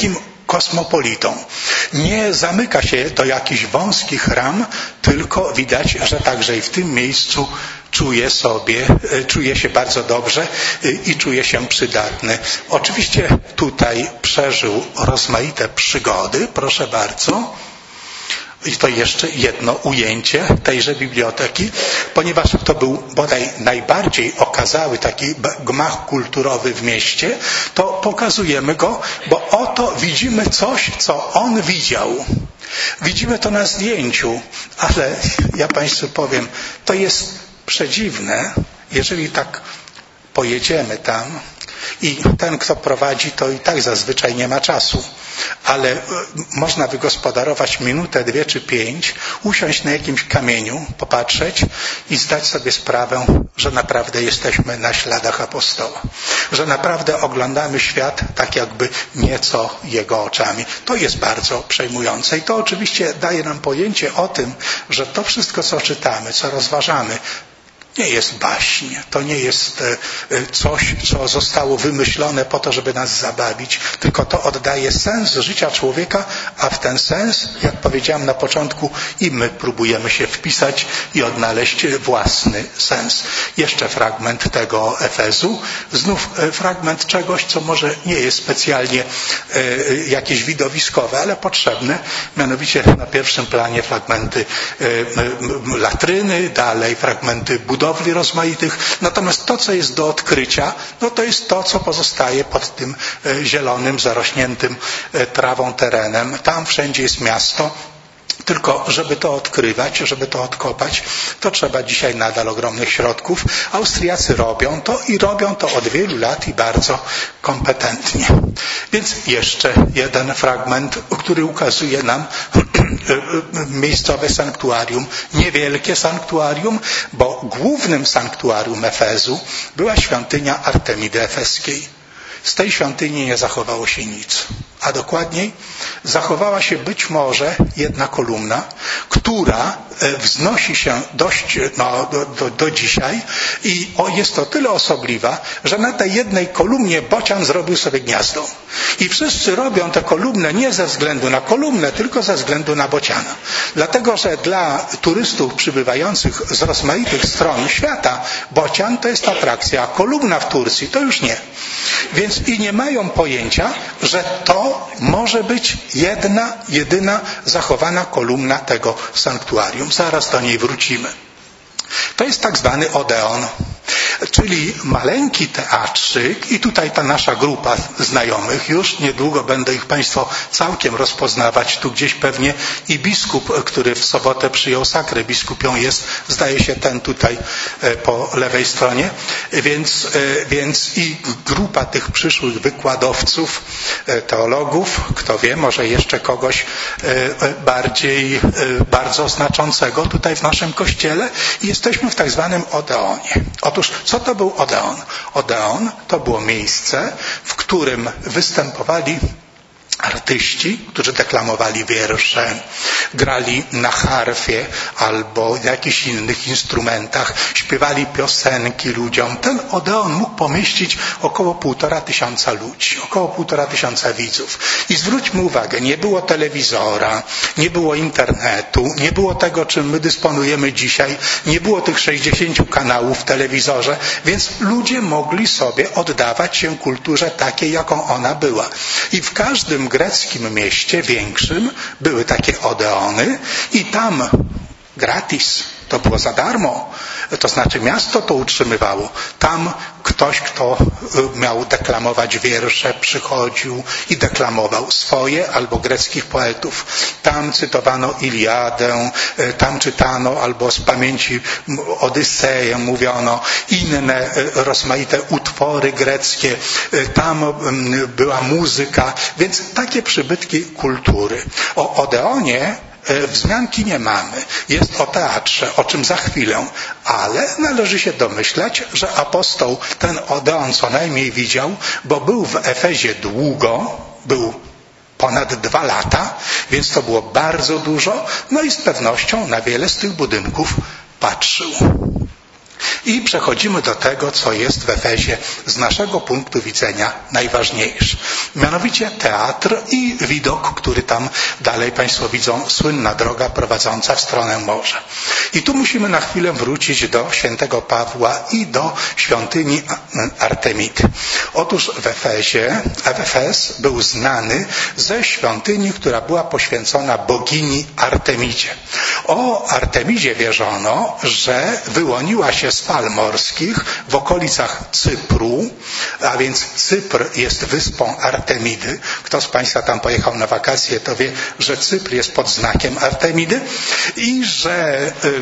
[SPEAKER 1] kosmopolitą. Nie zamyka się do jakichś wąskich ram, tylko widać, że także i w tym miejscu czuje sobie, czuje się bardzo dobrze i czuje się przydatny. Oczywiście tutaj przeżył rozmaite przygody, proszę bardzo. I to jeszcze jedno ujęcie tejże biblioteki, ponieważ to był bodaj najbardziej okazały taki gmach kulturowy w mieście, to pokazujemy go, bo oto widzimy coś, co on widział. Widzimy to na zdjęciu, ale ja Państwu powiem, to jest przedziwne, jeżeli tak pojedziemy tam i ten, kto prowadzi, to i tak zazwyczaj nie ma czasu. Ale można wygospodarować minutę, dwie czy pięć, usiąść na jakimś kamieniu, popatrzeć i zdać sobie sprawę, że naprawdę jesteśmy na śladach apostoła. Że naprawdę oglądamy świat tak jakby nieco jego oczami. To jest bardzo przejmujące i to oczywiście daje nam pojęcie o tym, że to wszystko, co czytamy, co rozważamy, nie jest baśń, to nie jest coś, co zostało wymyślone po to, żeby nas zabawić, tylko to oddaje sens życia człowieka, a w ten sens, jak powiedziałem na początku, i my próbujemy się wpisać i odnaleźć własny sens. Jeszcze fragment tego Efezu, znów fragment czegoś, co może nie jest specjalnie jakieś widowiskowe, ale potrzebne, mianowicie na pierwszym planie fragmenty latryny, dalej fragmenty budowy, budowli rozmaitych. Natomiast to, co jest do odkrycia, no to jest to, co pozostaje pod tym zielonym, zarośniętym trawą terenem. Tam wszędzie jest miasto. Tylko żeby to odkrywać, żeby to odkopać, to trzeba dzisiaj nadal ogromnych środków. Austriacy robią to i robią to od wielu lat i bardzo kompetentnie. Więc jeszcze jeden fragment, który ukazuje nam miejscowe sanktuarium, niewielkie sanktuarium, bo głównym sanktuarium Efezu była świątynia Artemidy Efeskiej. Z tej świątyni nie zachowało się nic. A dokładniej zachowała się być może jedna kolumna, która wznosi się dość no, do, do, do dzisiaj i o, jest to tyle osobliwa, że na tej jednej kolumnie bocian zrobił sobie gniazdo. I wszyscy robią tę kolumnę nie ze względu na kolumnę, tylko ze względu na bociana. Dlatego, że dla turystów przybywających z rozmaitych stron świata bocian to jest atrakcja, a kolumna w Turcji to już nie. Więc i nie mają pojęcia, że to może być jedna, jedyna zachowana kolumna tego sanktuarium. Zaraz do niej wrócimy. To jest tak zwany Odeon, czyli maleńki teatrzyk i tutaj ta nasza grupa znajomych, już niedługo będą ich Państwo całkiem rozpoznawać. Tu gdzieś pewnie i biskup, który w sobotę przyjął sakrę biskupią jest, zdaje się ten tutaj po lewej stronie, więc, więc i grupa tych przyszłych wykładowców, teologów, kto wie, może jeszcze kogoś bardziej, bardzo znaczącego tutaj w naszym kościele i jesteśmy w tak zwanym Odeonie. Otóż co to był Odeon? Odeon to było miejsce, w którym występowali artyści, którzy deklamowali wiersze, grali na harfie albo na jakichś innych instrumentach, śpiewali piosenki ludziom. Ten Odeon mógł pomieścić około półtora tysiąca ludzi, około półtora tysiąca widzów. I zwróćmy uwagę, nie było telewizora, nie było internetu, nie było tego, czym my dysponujemy dzisiaj, nie było tych sześćdziesięciu kanałów w telewizorze, więc ludzie mogli sobie oddawać się kulturze takiej, jaką ona była. I w każdym greckim mieście większym były takie Odeony i tam gratis, to było za darmo, to znaczy miasto to utrzymywało. Tam ktoś, kto miał deklamować wiersze, przychodził i deklamował swoje albo greckich poetów. Tam cytowano Iliadę, tam czytano albo z pamięci Odyseję mówiono, inne rozmaite utwory greckie, tam była muzyka, więc takie przybytki kultury. O Odeonie wzmianki nie mamy. Jest o teatrze, o czym za chwilę, ale należy się domyślać, że apostoł ten Odeon co najmniej widział, bo był w Efezie długo, był ponad dwa lata, więc to było bardzo dużo, no i z pewnością na wiele z tych budynków patrzył. I przechodzimy do tego, co jest w Efezie z naszego punktu widzenia najważniejsze. Mianowicie teatr i widok, który tam dalej Państwo widzą, słynna droga prowadząca w stronę morza. I tu musimy na chwilę wrócić do świętego Pawła i do świątyni Artemidy. Otóż w Efezie, Efes był znany ze świątyni, która była poświęcona bogini Artemidzie. O Artemidzie wierzono, że wyłoniła się z fal morskich w okolicach Cypru, a więc Cypr jest wyspą Artemidy. Kto z Państwa tam pojechał na wakacje, to wie, że Cypr jest pod znakiem Artemidy i że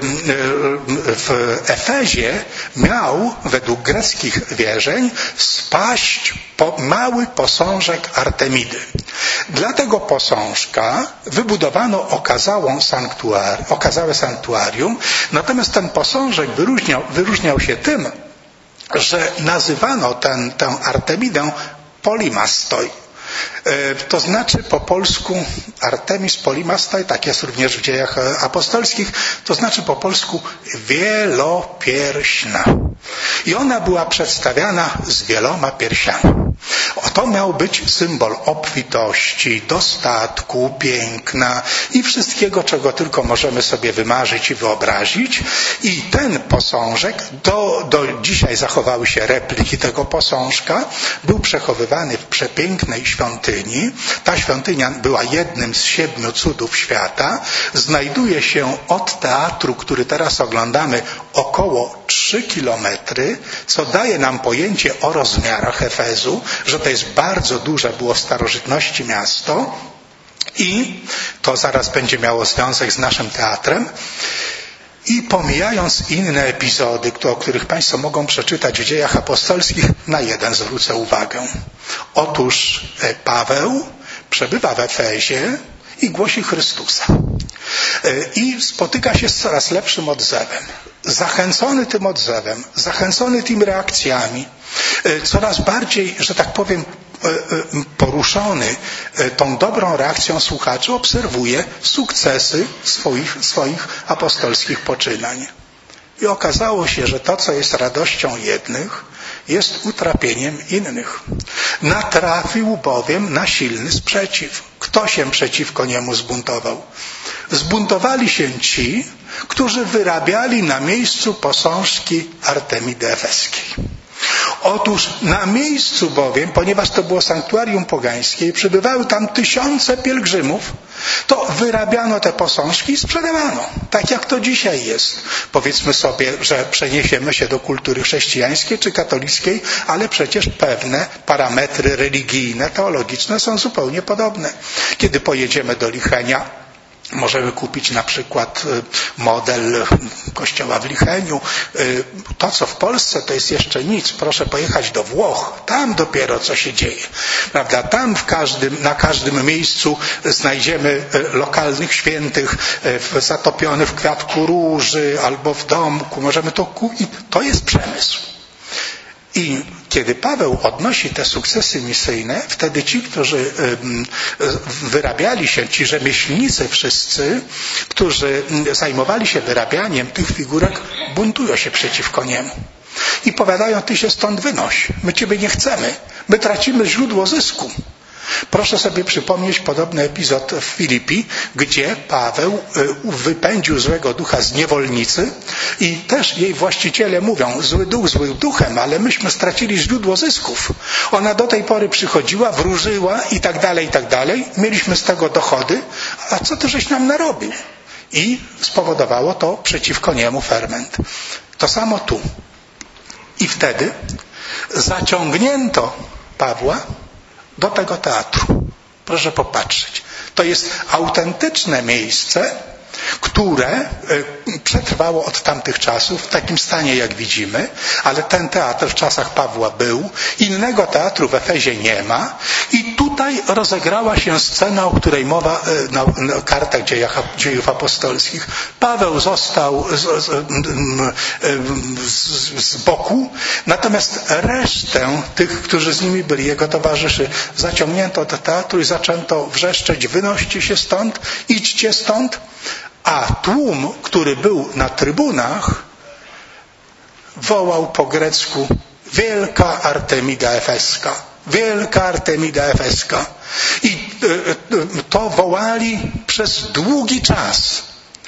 [SPEAKER 1] w Efezie miał według greckich wierzeń spaść mały posążek Artemidy. Dla tego posążka wybudowano okazałą sanktuar, okazałe sanktuarium, natomiast ten posążek wyróżniał, wyróżniał się tym, że nazywano ten, tę Artemidę Polimastoi. To znaczy po polsku Artemis Polimastoi, tak jest również w dziejach apostolskich, to znaczy po polsku wielopierśna. I ona była przedstawiana z wieloma piersiami. To miał być symbol obfitości, dostatku, piękna i wszystkiego, czego tylko możemy sobie wymarzyć i wyobrazić. I ten posążek, do, do dzisiaj zachowały się repliki tego posążka, był przechowywany w przepięknej świątyni. Ta świątynia była jednym z siedmiu cudów świata. Znajduje się od teatru, który teraz oglądamy, około trzy kilometry, co daje nam pojęcie o rozmiarach Efezu, że to jest bardzo duże było w starożytności miasto i to zaraz będzie miało związek z naszym teatrem. I pomijając inne epizody, o których Państwo mogą przeczytać w dziejach apostolskich, na jeden zwrócę uwagę. Otóż Paweł przebywa w Efezie i głosi Chrystusa. I spotyka się z coraz lepszym odzewem. Zachęcony tym odzewem, zachęcony tymi reakcjami, coraz bardziej, że tak powiem, poruszony tą dobrą reakcją słuchaczy, obserwuje sukcesy swoich, swoich apostolskich poczynań. I okazało się, że to, co jest radością jednych, jest utrapieniem innych. Natrafił bowiem na silny sprzeciw. Kto się przeciwko niemu zbuntował? Zbuntowali się ci, którzy wyrabiali na miejscu posążki Artemidy Efeskiej. Otóż na miejscu bowiem, ponieważ to było sanktuarium pogańskie i przybywały tam tysiące pielgrzymów, to wyrabiano te posążki i sprzedawano. Tak jak to dzisiaj jest. Powiedzmy sobie, że przeniesiemy się do kultury chrześcijańskiej czy katolickiej, ale przecież pewne parametry religijne, teologiczne są zupełnie podobne. Kiedy pojedziemy do Lichenia, możemy kupić na przykład model kościoła w Licheniu. To, co w Polsce, to jest jeszcze nic. Proszę pojechać do Włoch. Tam dopiero co się dzieje. Prawda? Tam w każdym, na każdym miejscu znajdziemy lokalnych świętych zatopionych w kwiatku róży albo w domku. Możemy to kupić. To jest przemysł. I kiedy Paweł odnosi te sukcesy misyjne, wtedy ci, którzy wyrabiali się, ci rzemieślnicy wszyscy, którzy zajmowali się wyrabianiem tych figurek, buntują się przeciwko niemu. I powiadają, ty się stąd wynoś, my ciebie nie chcemy, my tracimy źródło zysku. Proszę sobie przypomnieć podobny epizod w Filipi, gdzie Paweł wypędził złego ducha z niewolnicy i też jej właściciele mówią, zły duch złym duchem, ale myśmy stracili źródło zysków. Ona do tej pory przychodziła, wróżyła i tak dalej, i tak dalej. Mieliśmy z tego dochody, a co ty żeś nam narobił? I spowodowało to przeciwko niemu ferment. To samo tu. I wtedy zaciągnięto Pawła do tego teatru. Proszę popatrzeć. To jest autentyczne miejsce, które przetrwało od tamtych czasów w takim stanie, jak widzimy, ale ten teatr w czasach Pawła był. Innego teatru w Efezie nie ma i tutaj rozegrała się scena, o której mowa na, na kartach dziejach, dziejów apostolskich. Paweł został z, z, z, z boku, natomiast resztę tych, którzy z nimi byli, jego towarzyszy, zaciągnięto do teatru i zaczęto wrzeszczeć, wynoście się stąd, idźcie stąd. A tłum, który był na trybunach, wołał po grecku: wielka Artemida Efeska, wielka Artemida Efeska. I to wołali przez długi czas.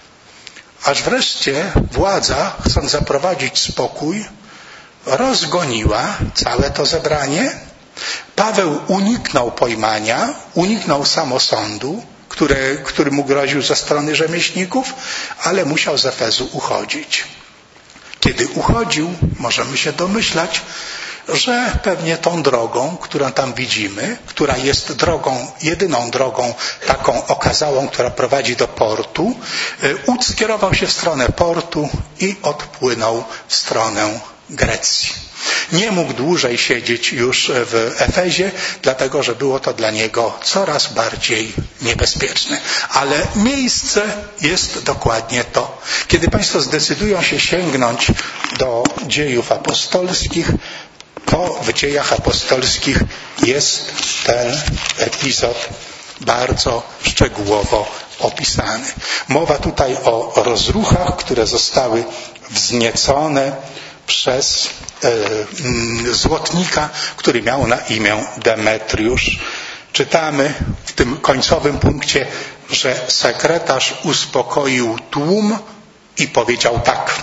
[SPEAKER 1] Aż wreszcie władza, chcąc zaprowadzić spokój, rozgoniła całe to zebranie. Paweł uniknął pojmania, uniknął samosądu, który, który mu groził ze strony rzemieślników, ale musiał z Efezu uchodzić. Kiedy uchodził, możemy się domyślać, że pewnie tą drogą, którą tam widzimy, która jest drogą, jedyną drogą taką okazałą, która prowadzi do portu, Łódź skierował się w stronę portu i odpłynął w stronę Grecji. Nie mógł dłużej siedzieć już w Efezie, dlatego że było to dla niego coraz bardziej niebezpieczne. Ale miejsce jest dokładnie to. Kiedy Państwo zdecydują się sięgnąć do Dziejów Apostolskich, to w Dziejach Apostolskich jest ten epizod bardzo szczegółowo opisany. Mowa tutaj o rozruchach, które zostały wzniecone przez e, złotnika, który miał na imię Demetriusz. Czytamy w tym końcowym punkcie, że sekretarz uspokoił tłum i powiedział tak: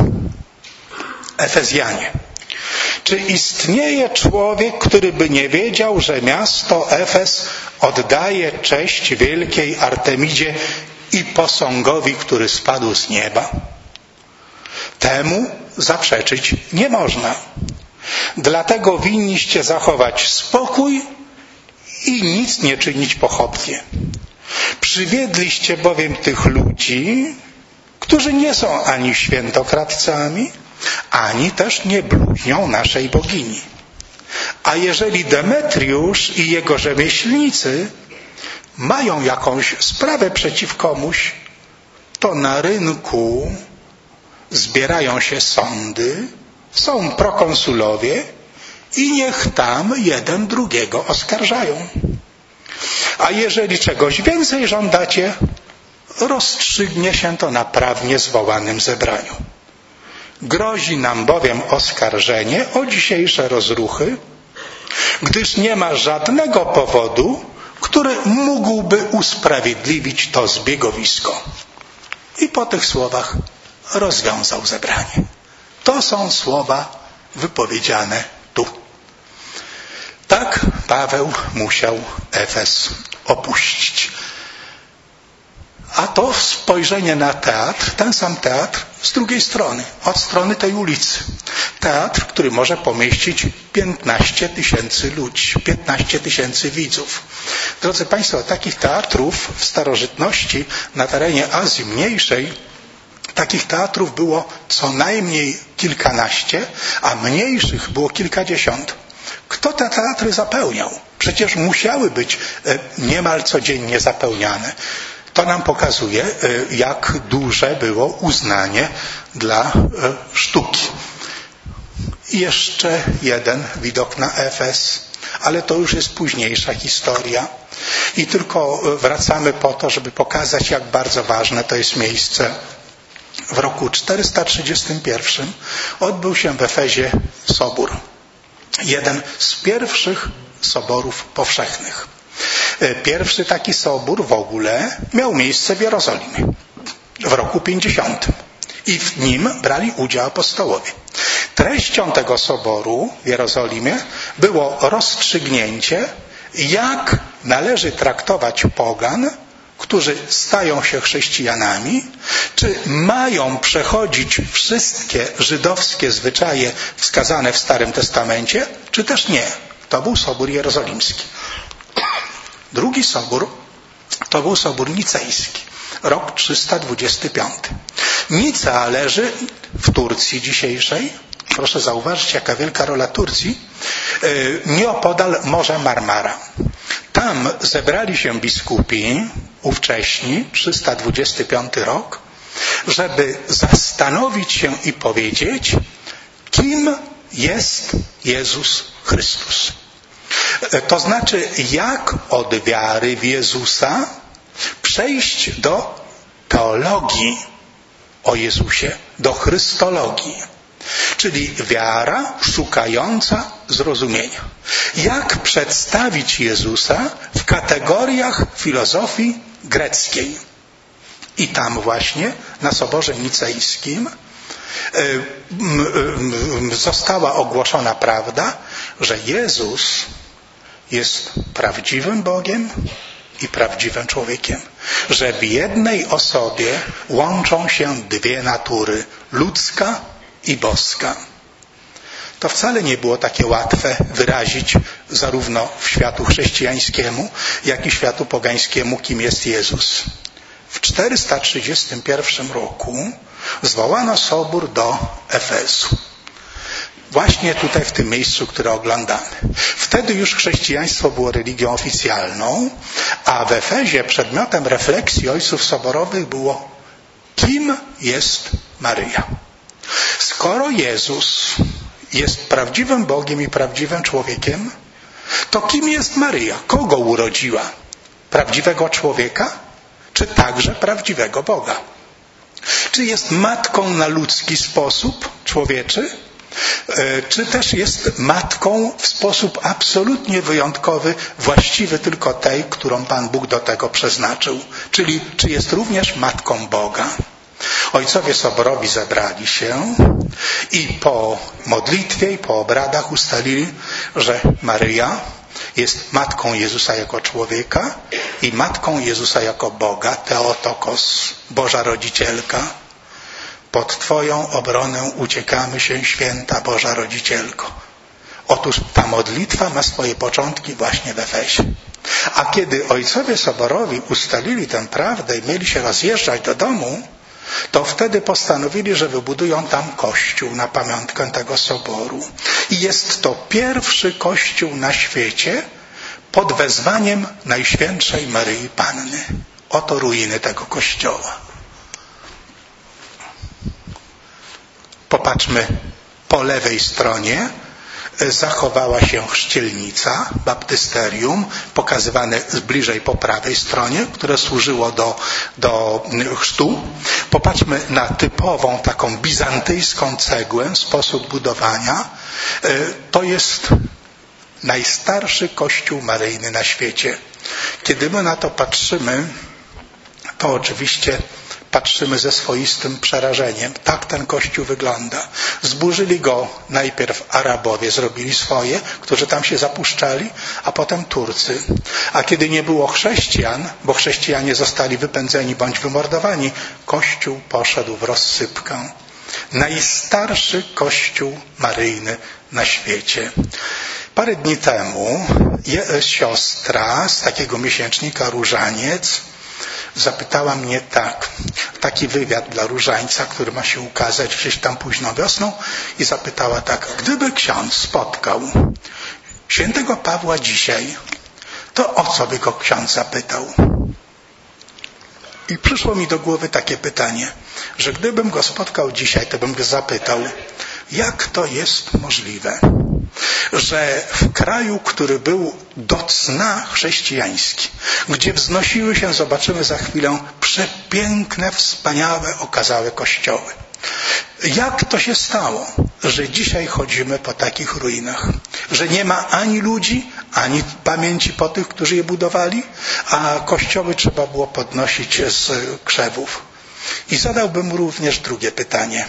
[SPEAKER 1] Efezjanie, czy istnieje człowiek, który by nie wiedział, że miasto Efes oddaje cześć wielkiej Artemidzie i posągowi, który spadł z nieba? Temu zaprzeczyć nie można. Dlatego winniście zachować spokój i nic nie czynić pochopnie. Przywiedliście bowiem tych ludzi, którzy nie są ani świętokradcami, ani też nie bluźnią naszej bogini. A jeżeli Demetriusz i jego rzemieślnicy mają jakąś sprawę przeciw komuś, to na rynku zbierają się sądy, są prokonsulowie i niech tam jeden drugiego oskarżają. A jeżeli czegoś więcej żądacie, rozstrzygnie się to na prawnie zwołanym zebraniu. Grozi nam bowiem oskarżenie o dzisiejsze rozruchy, gdyż nie ma żadnego powodu, który mógłby usprawiedliwić to zbiegowisko. I po tych słowach rozwiązał zebranie. To są słowa wypowiedziane tu. Tak Paweł musiał Efes opuścić. A to spojrzenie na teatr, ten sam teatr z drugiej strony, od strony tej ulicy. Teatr, który może pomieścić piętnaście tysięcy ludzi, piętnaście tysięcy widzów. Drodzy Państwo, takich teatrów w starożytności na terenie Azji Mniejszej, takich teatrów było co najmniej kilkanaście, a mniejszych było kilkadziesiąt. Kto te teatry zapełniał? Przecież musiały być niemal codziennie zapełniane. To nam pokazuje, jak duże było uznanie dla sztuki. I jeszcze jeden widok na Efes, ale to już jest późniejsza historia. I tylko wracamy po to, żeby pokazać, jak bardzo ważne to jest miejsce. W roku czterysta trzydziestym pierwszym odbył się w Efezie sobór. Jeden z pierwszych soborów powszechnych. Pierwszy taki sobór w ogóle miał miejsce w Jerozolimie w roku pięćdziesiątym i w nim brali udział apostołowie. Treścią tego soboru w Jerozolimie było rozstrzygnięcie, jak należy traktować pogan, którzy stają się chrześcijanami, czy mają przechodzić wszystkie żydowskie zwyczaje wskazane w Starym Testamencie, czy też nie. To był sobór jerozolimski. Drugi sobór to był sobór nicejski, rok trzysta dwudziesty piąty. Nicea leży w Turcji dzisiejszej. Proszę zauważyć, jaka wielka rola Turcji. Nieopodal Morza Marmara. Tam zebrali się biskupi ówcześni, trzysta dwudziesty piąty rok, żeby zastanowić się i powiedzieć, kim jest Jezus Chrystus. To znaczy, jak od wiary w Jezusa przejść do teologii o Jezusie, do chrystologii. Czyli wiara szukająca zrozumienia. Jak przedstawić Jezusa w kategoriach filozofii greckiej? I tam właśnie na Soborze Nicejskim została ogłoszona prawda, że Jezus jest prawdziwym Bogiem i prawdziwym człowiekiem. Że w jednej osobie łączą się dwie natury, ludzka i boska. To wcale nie było takie łatwe wyrazić zarówno w światu chrześcijańskiemu, jak i światu pogańskiemu, kim jest Jezus. W czterysta trzydziestym pierwszym roku zwołano sobór do Efezu. Właśnie tutaj w tym miejscu, które oglądamy. Wtedy już chrześcijaństwo było religią oficjalną, a w Efezie przedmiotem refleksji ojców soborowych było, kim jest Maryja. Skoro Jezus jest prawdziwym Bogiem i prawdziwym człowiekiem, to kim jest Maryja? Kogo urodziła? Prawdziwego człowieka? Czy także prawdziwego Boga? Czy jest matką na ludzki sposób człowieczy? Czy też jest matką w sposób absolutnie wyjątkowy, właściwy tylko tej, którą Pan Bóg do tego przeznaczył? Czyli czy jest również matką Boga? Ojcowie soborowi zebrali się i po modlitwie i po obradach ustalili, że Maryja jest matką Jezusa jako człowieka i matką Jezusa jako Boga, Theotokos, Boża Rodzicielka. Pod Twoją obronę uciekamy się, święta Boża Rodzicielko. Otóż ta modlitwa ma swoje początki właśnie w Efezie. A kiedy ojcowie soborowi ustalili tę prawdę i mieli się rozjeżdżać do domu, to wtedy postanowili, że wybudują tam kościół na pamiątkę tego soboru. I jest to pierwszy kościół na świecie pod wezwaniem Najświętszej Maryi Panny. Oto ruiny tego kościoła. Popatrzmy, po lewej stronie zachowała się chrzcielnica, baptysterium, pokazywane bliżej po prawej stronie, które służyło do, do chrztu. Popatrzmy na typową taką bizantyjską cegłę, sposób budowania. To jest najstarszy kościół maryjny na świecie. Kiedy my na to patrzymy, to oczywiście patrzymy ze swoistym przerażeniem. Tak ten kościół wygląda. Zburzyli go najpierw Arabowie, zrobili swoje, którzy tam się zapuszczali, a potem Turcy. A kiedy nie było chrześcijan, bo chrześcijanie zostali wypędzeni bądź wymordowani, kościół poszedł w rozsypkę. Najstarszy kościół maryjny na świecie. Parę dni temu siostra z takiego miesięcznika Różaniec zapytała mnie tak, taki wywiad dla Różańca, który ma się ukazać gdzieś tam późną wiosną, i zapytała tak: gdyby ksiądz spotkał świętego Pawła dzisiaj, to o co by go ksiądz zapytał? I przyszło mi do głowy takie pytanie, że gdybym go spotkał dzisiaj, to bym go zapytał, jak to jest możliwe, że w kraju, który był do cna chrześcijański, gdzie wznosiły się, zobaczymy za chwilę, przepiękne, wspaniałe, okazałe kościoły. Jak to się stało, że dzisiaj chodzimy po takich ruinach? Że nie ma ani ludzi, ani pamięci po tych, którzy je budowali, a kościoły trzeba było podnosić z krzewów. I zadałbym również drugie pytanie.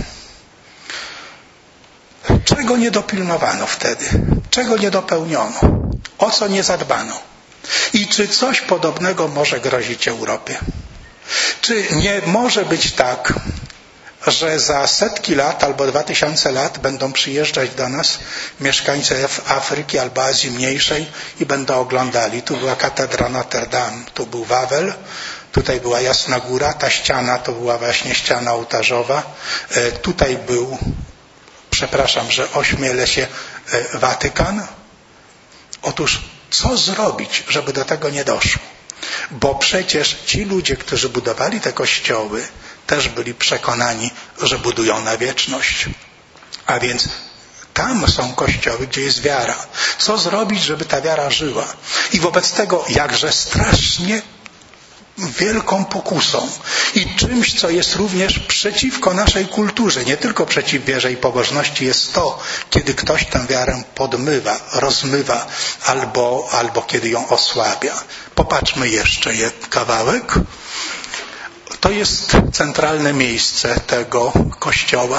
[SPEAKER 1] Czego nie dopilnowano wtedy? Czego nie dopełniono? O co nie zadbano? I czy coś podobnego może grozić Europie? Czy nie może być tak, że za setki lat albo dwa tysiące lat będą przyjeżdżać do nas mieszkańcy Afryki albo Azji Mniejszej i będą oglądali? Tu była katedra Notre Dame, tu był Wawel, tutaj była Jasna Góra, ta ściana to była właśnie ściana ołtarzowa, tutaj był, przepraszam, że ośmielę się, Watykan. Otóż co zrobić, żeby do tego nie doszło? Bo przecież ci ludzie, którzy budowali te kościoły, też byli przekonani, że budują na wieczność. A więc tam są kościoły, gdzie jest wiara. Co zrobić, żeby ta wiara żyła? I wobec tego jakże strasznie wielką pokusą i czymś, co jest również przeciwko naszej kulturze. Nie tylko przeciw wierze i pobożności jest to, kiedy ktoś tę wiarę podmywa, rozmywa albo, albo kiedy ją osłabia. Popatrzmy jeszcze jeden kawałek. To jest centralne miejsce tego kościoła.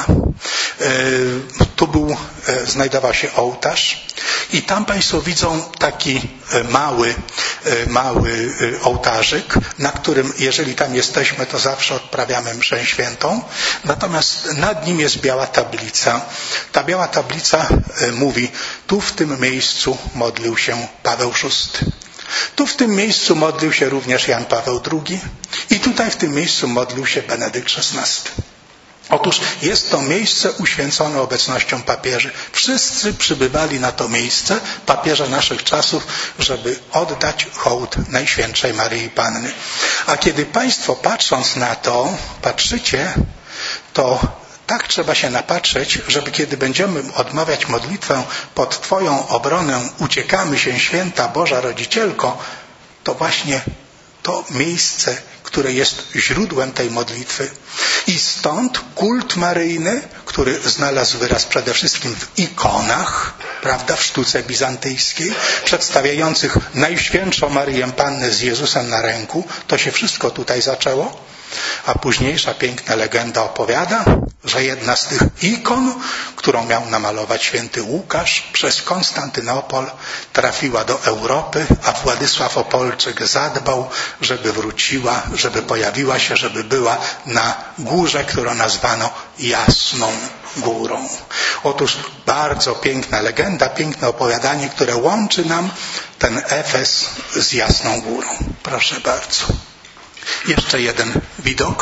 [SPEAKER 1] Tu był, znajdował się ołtarz i tam Państwo widzą taki mały, mały ołtarzyk, na którym, jeżeli tam jesteśmy, to zawsze odprawiamy mszę świętą. Natomiast nad nim jest biała tablica. Ta biała tablica mówi, tu w tym miejscu modlił się Paweł szósty. Tu w tym miejscu modlił się również Jan Paweł drugi i tutaj w tym miejscu modlił się Benedykt szesnasty. Otóż jest to miejsce uświęcone obecnością papieży. Wszyscy przybywali na to miejsce, papieże naszych czasów, żeby oddać hołd Najświętszej Maryi Panny. A kiedy Państwo patrząc na to, patrzycie, to tak trzeba się napatrzeć, żeby kiedy będziemy odmawiać modlitwę pod Twoją obronę uciekamy się, święta Boża Rodzicielko, to właśnie to miejsce, które jest źródłem tej modlitwy. I stąd kult maryjny, który znalazł wyraz przede wszystkim w ikonach, prawda, w sztuce bizantyjskiej, przedstawiających Najświętszą Maryję Pannę z Jezusem na ręku, to się wszystko tutaj zaczęło. A późniejsza piękna legenda opowiada, że jedna z tych ikon, którą miał namalować święty Łukasz, przez Konstantynopol trafiła do Europy, a Władysław Opolczyk zadbał, żeby wróciła, żeby pojawiła się, żeby była na górze, którą nazwano Jasną Górą. Otóż bardzo piękna legenda, piękne opowiadanie, które łączy nam ten Efes z Jasną Górą. Proszę bardzo. Jeszcze jeden widok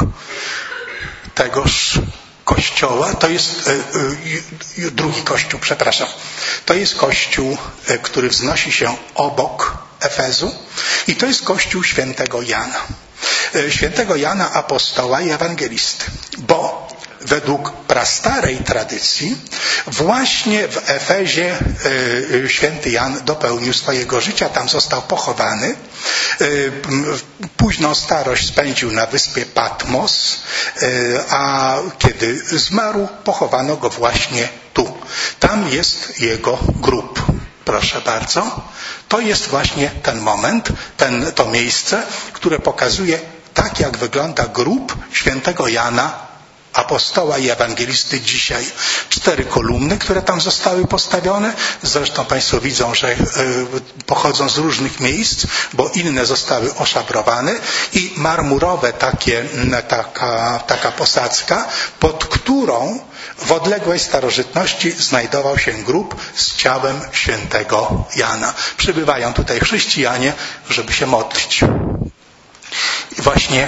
[SPEAKER 1] tegoż kościoła. To jest e, e, drugi kościół, przepraszam. To jest kościół, e, który wznosi się obok Efezu i to jest kościół świętego Jana. E, świętego Jana apostoła i ewangelisty. Bo według prastarej tradycji właśnie w Efezie e, święty Jan dopełnił swojego życia, tam został pochowany. E, późną starość spędził na wyspie Patmos, e, a kiedy zmarł, pochowano go właśnie tu. Tam jest jego grób. Proszę bardzo. To jest właśnie ten moment, ten, to miejsce, które pokazuje, tak jak wygląda grób świętego Jana, apostoła i ewangelisty dzisiaj. Cztery kolumny, które tam zostały postawione. Zresztą Państwo widzą, że pochodzą z różnych miejsc, bo inne zostały oszabrowane i marmurowe takie, taka, taka posadzka, pod którą w odległej starożytności znajdował się grób z ciałem świętego Jana. Przybywają tutaj chrześcijanie, żeby się modlić. I właśnie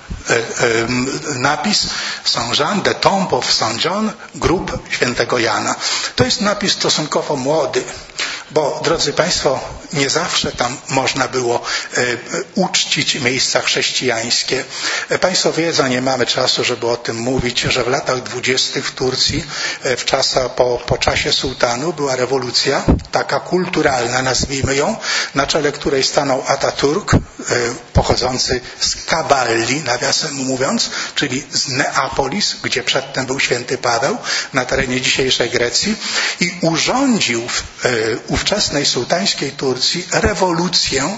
[SPEAKER 1] napis Saint Jean, the Tomb of Saint John, grób świętego Jana. To jest napis stosunkowo młody, bo drodzy Państwo, nie zawsze tam można było e, uczcić miejsca chrześcijańskie. E, Państwo wiedzą, nie mamy czasu, żeby o tym mówić, że w latach dwudziestych w Turcji, e, w czasa, po, po czasie sułtanu była rewolucja, taka kulturalna, nazwijmy ją, na czele której stanął Atatürk, e, pochodzący z Kaballi, nawiasem mówiąc, czyli z Neapolis, gdzie przedtem był święty Paweł, na terenie dzisiejszej Grecji i urządził w e, ówczesnej sułtańskiej Turcji rewolucję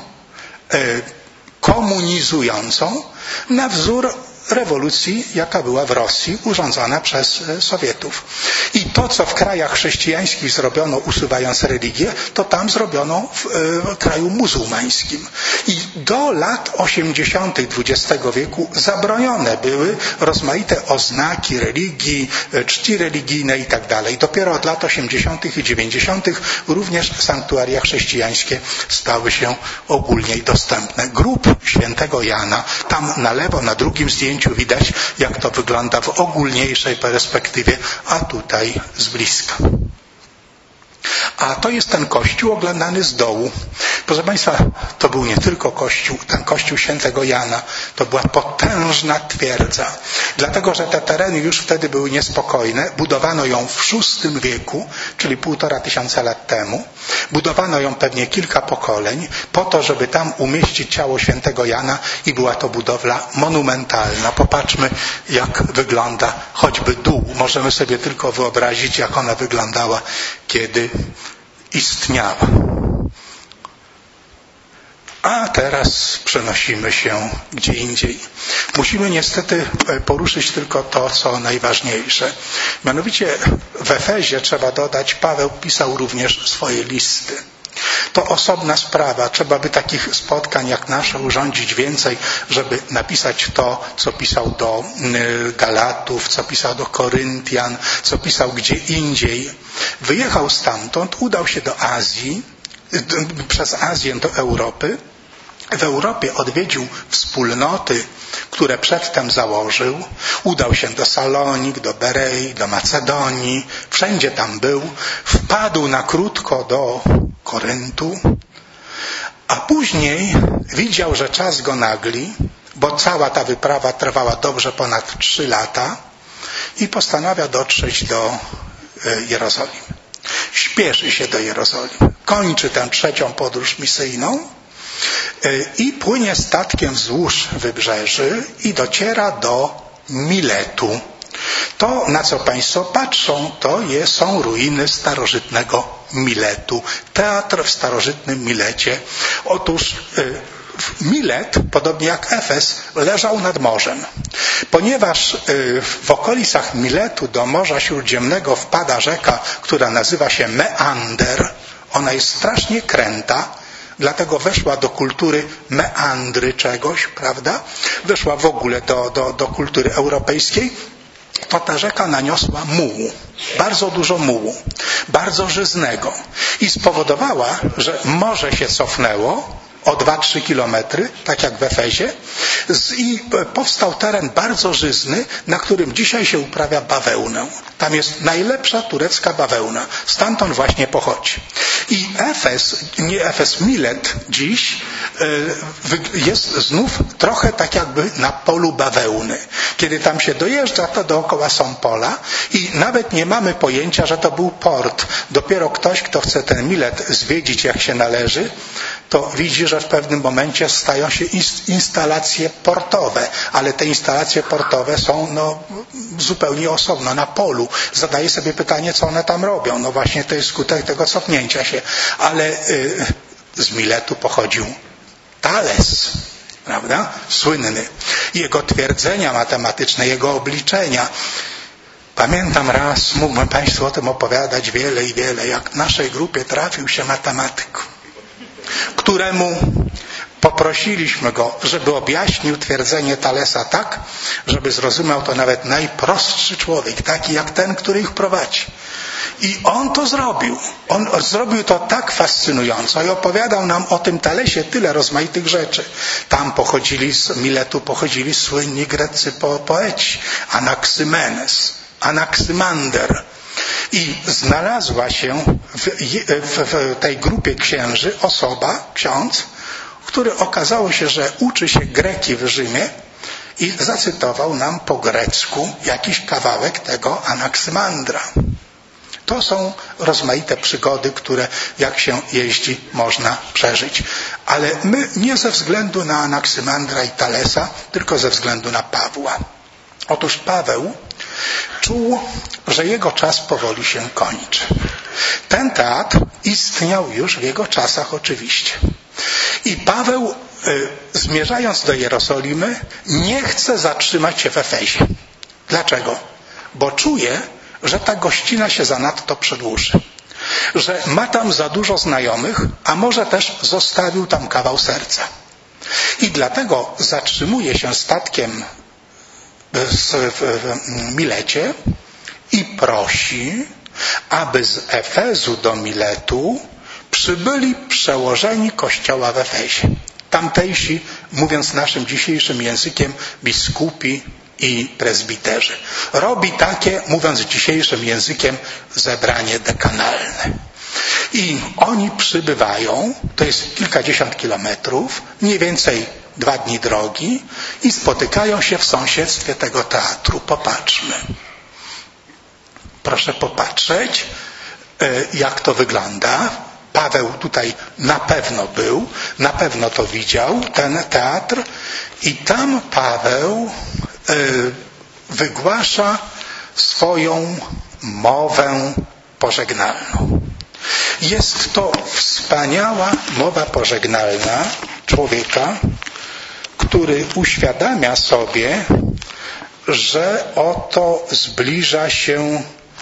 [SPEAKER 1] komunizującą na wzór rewolucji, jaka była w Rosji, urządzona przez Sowietów. I to, co w krajach chrześcijańskich zrobiono, usuwając religię, to tam zrobiono w, w kraju muzułmańskim. I do lat osiemdziesiątych dwudziestego wieku zabronione były rozmaite oznaki religii, czci religijne i tak dalej. Dopiero od lat osiemdziesiątych i dziewięćdziesiątych również sanktuaria chrześcijańskie stały się ogólnie dostępne. Grób świętego Jana, tam na lewo, na drugim zdjęciu widać, jak to wygląda w ogólniejszej perspektywie, a tutaj z bliska. A to jest ten kościół oglądany z dołu. Proszę Państwa, to był nie tylko kościół, ten kościół świętego Jana, to była potężna twierdza. Dlatego, że te tereny już wtedy były niespokojne. Budowano ją w szóstym wieku, czyli półtora tysiąca lat temu. Budowano ją pewnie kilka pokoleń po to, żeby tam umieścić ciało świętego Jana i była to budowla monumentalna. Popatrzmy, jak wygląda choćby dół. Możemy sobie tylko wyobrazić, jak ona wyglądała, kiedy istniała. A teraz przenosimy się gdzie indziej. Musimy niestety poruszyć tylko to, co najważniejsze. Mianowicie w Efezie, trzeba dodać, Paweł pisał również swoje listy. To osobna sprawa. Trzeba by takich spotkań jak nasze urządzić więcej, żeby napisać to, co pisał do Galatów, co pisał do Koryntian, co pisał gdzie indziej. Wyjechał stamtąd, udał się do Azji, przez Azję do Europy. W Europie odwiedził wspólnoty, które przedtem założył. Udał się do Salonik, do Berei, do Macedonii. Wszędzie tam był. Wpadł na krótko do Koryntu. A później widział, że czas go nagli, bo cała ta wyprawa trwała dobrze ponad trzy lata i postanawia dotrzeć do Jerozolimy. Śpieszy się do Jerozolimy. Kończy tę trzecią podróż misyjną i płynie statkiem wzdłuż wybrzeży i dociera do Miletu. To, na co Państwo patrzą, to je, są ruiny starożytnego Miletu. Teatr w starożytnym Milecie. Otóż Milet, podobnie jak Efes, leżał nad morzem. Ponieważ w okolicach Miletu do Morza Śródziemnego wpada rzeka, która nazywa się Meander, ona jest strasznie kręta, dlatego weszła do kultury meandry czegoś, prawda? Weszła w ogóle do, do, do kultury europejskiej. To ta rzeka naniosła mułu, bardzo dużo mułu, bardzo żyznego i spowodowała, że morze się cofnęło o dwa trzy kilometry, tak jak w Efezie, i powstał teren bardzo żyzny, na którym dzisiaj się uprawia bawełnę. Tam jest najlepsza turecka bawełna. Stamtąd właśnie pochodzi. I Efes, nie Efes, Milet dziś jest znów trochę tak jakby na polu bawełny. Kiedy tam się dojeżdża, to dookoła są pola i nawet nie mamy pojęcia, że to był port. Dopiero ktoś, kto chce ten Milet zwiedzić jak się należy, to widzi, że w pewnym momencie stają się instalacje portowe, ale te instalacje portowe są no, zupełnie osobno, na polu. Zadaje sobie pytanie, co one tam robią. No właśnie to jest skutek tego cofnięcia się. Ale y, z Miletu pochodził Tales, prawda? Słynny. Jego twierdzenia matematyczne, jego obliczenia. Pamiętam raz, mógłbym Państwu o tym opowiadać wiele i wiele, jak w naszej grupie trafił się matematyk, któremu poprosiliśmy go, żeby objaśnił twierdzenie Talesa tak, żeby zrozumiał to nawet najprostszy człowiek, taki jak ten, który ich prowadzi. I on to zrobił. On zrobił to tak fascynująco i opowiadał nam o tym Talesie tyle rozmaitych rzeczy. Tam pochodzili, z Miletu pochodzili słynni greccy po, poeci. Anaksymenes, Anaksymander. I znalazła się w, w, w tej grupie księży osoba, ksiądz, który okazało się, że uczy się greki w Rzymie i zacytował nam po grecku jakiś kawałek tego Anaksymandra. To są rozmaite przygody, które jak się jeździ można przeżyć. Ale my nie ze względu na Anaksymandra i Talesa, tylko ze względu na Pawła. Otóż Paweł czuł, że jego czas powoli się kończy. Ten teatr istniał już w jego czasach oczywiście. I Paweł, y, zmierzając do Jerozolimy, nie chce zatrzymać się w Efezie. Dlaczego? Bo czuje, że ta gościna się zanadto przedłuży. Że ma tam za dużo znajomych, a może też zostawił tam kawał serca. I dlatego zatrzymuje się statkiem w Milecie i prosi, aby z Efezu do Miletu przybyli przełożeni kościoła w Efezie. Tamtejsi, mówiąc naszym dzisiejszym językiem, biskupi i prezbiterzy. Robi takie, mówiąc dzisiejszym językiem, zebranie dekanalne. I oni przybywają, to jest kilkadziesiąt kilometrów, mniej więcej dwa dni drogi i spotykają się w sąsiedztwie tego teatru. Popatrzmy. Proszę popatrzeć, jak to wygląda. Paweł tutaj na pewno był, na pewno to widział, ten teatr. I tam Paweł wygłasza swoją mowę pożegnalną. Jest to wspaniała mowa pożegnalna człowieka, który uświadamia sobie, że oto zbliża się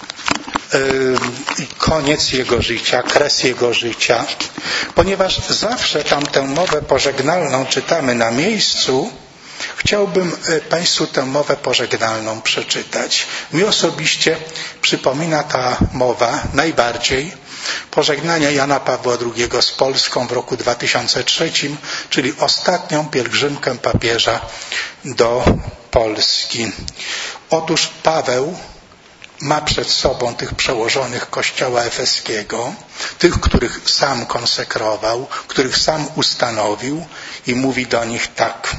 [SPEAKER 1] yy, koniec jego życia, kres jego życia. Ponieważ zawsze tamtę mowę pożegnalną czytamy na miejscu, chciałbym Państwu tę mowę pożegnalną przeczytać. Mi osobiście przypomina ta mowa najbardziej pożegnania Jana Pawła drugiego z Polską w roku dwa tysiące trzecim, czyli ostatnią pielgrzymkę papieża do Polski. Otóż Paweł ma przed sobą tych przełożonych Kościoła Efeskiego, tych, których sam konsekrował, których sam ustanowił i mówi do nich tak.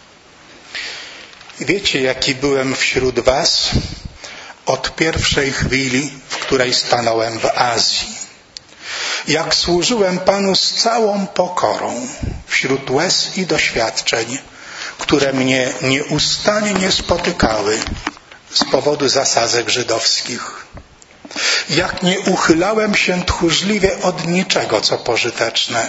[SPEAKER 1] Wiecie, jaki byłem wśród was od pierwszej chwili, w której stanąłem w Azji. Jak służyłem Panu z całą pokorą, wśród łez i doświadczeń, które mnie nieustannie spotykały z powodu zasadzek żydowskich. Jak nie uchylałem się tchórzliwie od niczego, co pożyteczne.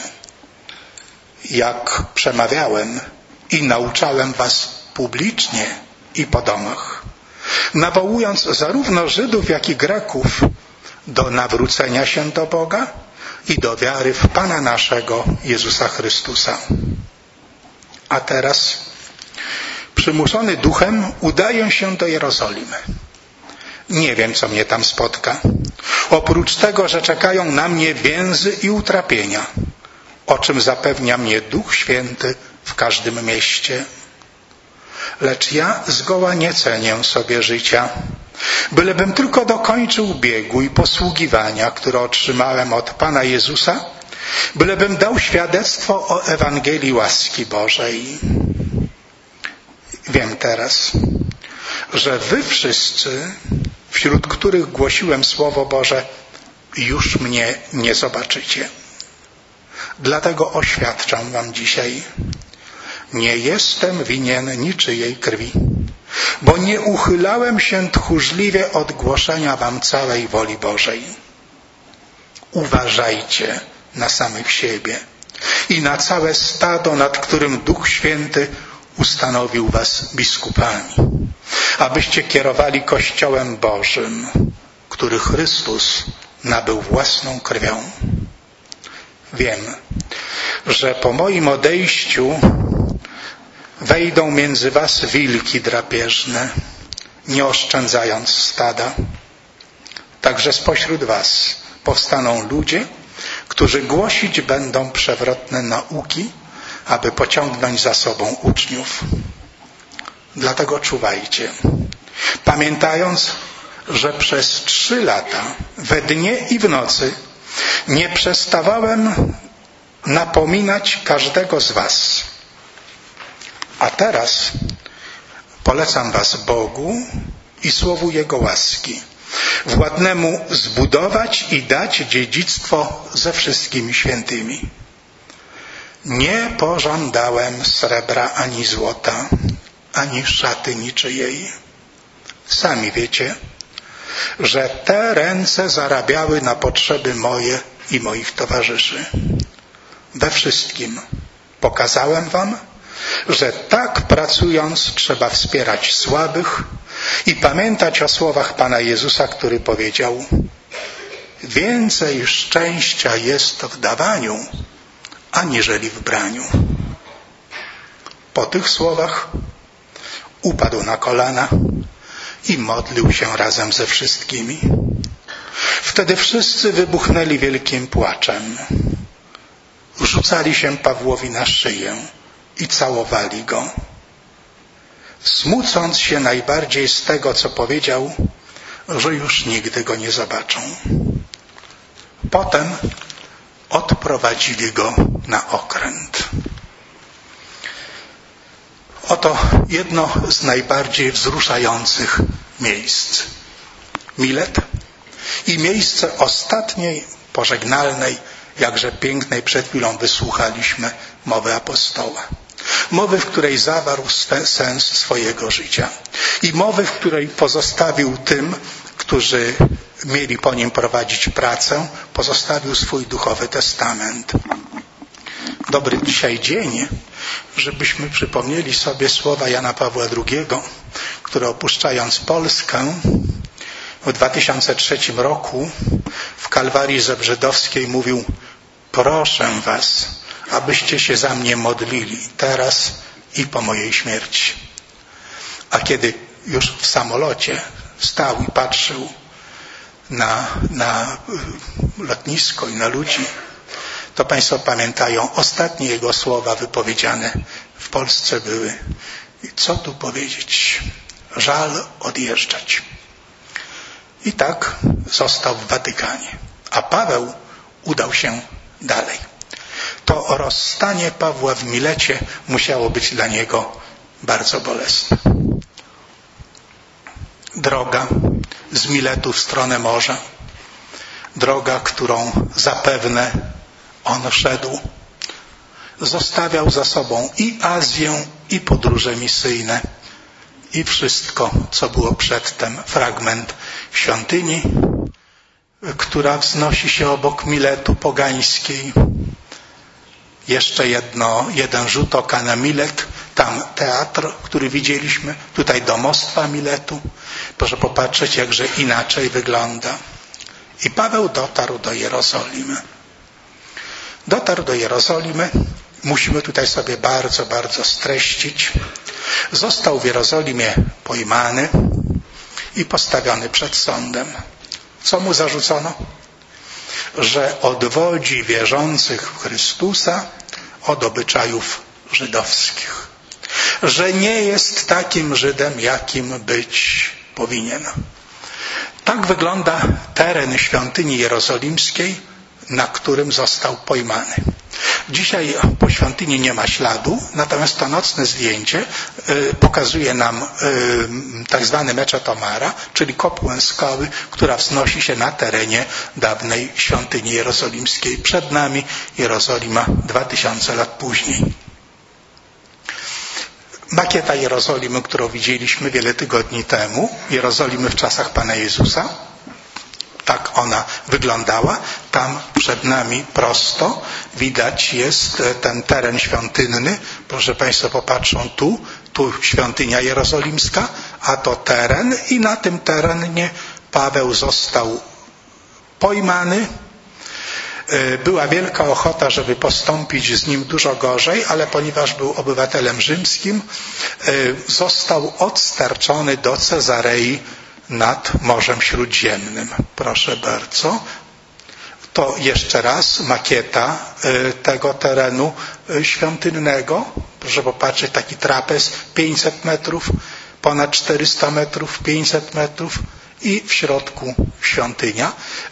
[SPEAKER 1] Jak przemawiałem i nauczałem was publicznie i po domach, nawołując zarówno Żydów, jak i Greków do nawrócenia się do Boga i do wiary w Pana naszego Jezusa Chrystusa. A teraz, przymuszony duchem, udaję się do Jerozolimy. Nie wiem, co mnie tam spotka. Oprócz tego, że czekają na mnie więzy i utrapienia, o czym zapewnia mnie Duch Święty w każdym mieście. Lecz ja zgoła nie cenię sobie życia, bylebym tylko dokończył biegu i posługiwania, które otrzymałem od Pana Jezusa, bylebym dał świadectwo o Ewangelii łaski Bożej. Wiem teraz, że wy wszyscy, wśród których głosiłem Słowo Boże, już mnie nie zobaczycie. Dlatego oświadczam wam dzisiaj, nie jestem winien niczyjej krwi, bo nie uchylałem się tchórzliwie od głoszenia wam całej woli Bożej. Uważajcie na samych siebie i na całe stado, nad którym Duch Święty ustanowił was biskupami, abyście kierowali Kościołem Bożym, który Chrystus nabył własną krwią. Wiem, że po moim odejściu wejdą między was wilki drapieżne, nie oszczędzając stada. Także spośród was powstaną ludzie, którzy głosić będą przewrotne nauki, aby pociągnąć za sobą uczniów. Dlatego czuwajcie, pamiętając, że przez trzy lata, we dnie i w nocy, nie przestawałem napominać każdego z was. A teraz polecam was Bogu i słowu Jego łaski, władnemu zbudować i dać dziedzictwo ze wszystkimi świętymi. Nie pożądałem srebra ani złota, ani szaty niczyjej. Sami wiecie, że te ręce zarabiały na potrzeby moje i moich towarzyszy. We wszystkim pokazałem wam, że tak pracując trzeba wspierać słabych i pamiętać o słowach Pana Jezusa, który powiedział: więcej szczęścia jest w dawaniu, aniżeli w braniu. Po tych słowach upadł na kolana i modlił się razem ze wszystkimi. Wtedy wszyscy wybuchnęli wielkim płaczem. Rzucali się Pawłowi na szyję i całowali go, smucąc się najbardziej z tego, co powiedział, że już nigdy go nie zobaczą. Potem odprowadzili go na okręt. Oto jedno z najbardziej wzruszających miejsc. Milet i miejsce ostatniej, pożegnalnej, jakże pięknej przed chwilą wysłuchaliśmy mowy apostoła. Mowy, w której zawarł sens swojego życia. I mowy, w której pozostawił tym, którzy mieli po nim prowadzić pracę, pozostawił swój duchowy testament. Dobry dzisiaj dzień, żebyśmy przypomnieli sobie słowa Jana Pawła drugiego, który opuszczając Polskę w dwa tysiące trzecim roku w Kalwarii Zebrzydowskiej mówił: proszę was, abyście się za mnie modlili teraz i po mojej śmierci. A kiedy już w samolocie stał i patrzył na, na lotnisko i na ludzi, to Państwo pamiętają, ostatnie jego słowa wypowiedziane w Polsce były: co tu powiedzieć, żal odjeżdżać. I tak został w Watykanie. A Paweł udał się dalej. To rozstanie Pawła w Milecie musiało być dla niego bardzo bolesne. Droga z Miletu w stronę morza, droga, którą zapewne on szedł, zostawiał za sobą i Azję, i podróże misyjne, i wszystko, co było przedtem. Fragment świątyni, która wznosi się obok Miletu pogańskiej. Jeszcze jedno, jeden rzut oka na Milet, tam teatr, który widzieliśmy, tutaj domostwa Miletu. Proszę popatrzeć, jakże inaczej wygląda. I Paweł dotarł do Jerozolimy. Dotarł do Jerozolimy, musimy tutaj sobie bardzo, bardzo streścić. Został w Jerozolimie pojmany i postawiony przed sądem. Co mu zarzucono? Że odwodzi wierzących w Chrystusa od obyczajów żydowskich. Że nie jest takim Żydem, jakim być powinien. Tak wygląda teren świątyni jerozolimskiej, na którym został pojmany. Dzisiaj po świątyni nie ma śladu, natomiast to nocne zdjęcie y, pokazuje nam y, tak zwany Meczet Omara, czyli kopłę skały, która wznosi się na terenie dawnej świątyni jerozolimskiej. Przed nami Jerozolima dwa tysiące lat później. Makieta Jerozolimy, którą widzieliśmy wiele tygodni temu, Jerozolimy w czasach Pana Jezusa, tak ona wyglądała. Tam przed nami prosto widać jest ten teren świątynny. Proszę Państwa, popatrzą tu, tu świątynia jerozolimska, a to teren i na tym terenie Paweł został pojmany. Była wielka ochota, żeby postąpić z nim dużo gorzej, ale ponieważ był obywatelem rzymskim, został odstarczony do Cezarei nad Morzem Śródziemnym. Proszę bardzo. To jeszcze raz makieta tego terenu świątynnego. Proszę popatrzeć, taki trapez pięćset metrów, ponad czterysta metrów, pięćset metrów i w środku świątynia.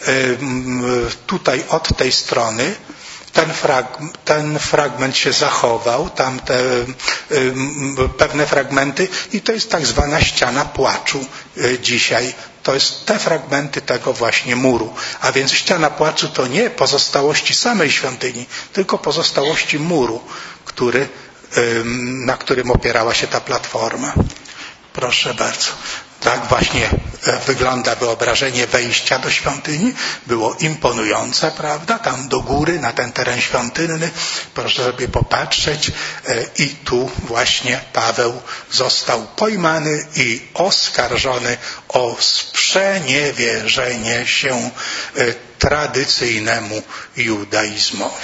[SPEAKER 1] Tutaj od tej strony ten, frag, ten fragment się zachował, tam te y, pewne fragmenty i to jest tak zwana ściana płaczu y, dzisiaj. To jest te fragmenty tego właśnie muru. A więc ściana płaczu to nie pozostałości samej świątyni, tylko pozostałości muru, który, y, na którym opierała się ta platforma. Proszę bardzo. Tak właśnie wygląda wyobrażenie wejścia do świątyni. Było imponujące, prawda? Tam do góry, na ten teren świątynny. Proszę sobie popatrzeć. I tu właśnie Paweł został pojmany i oskarżony o sprzeniewierzenie się tradycyjnemu judaizmowi.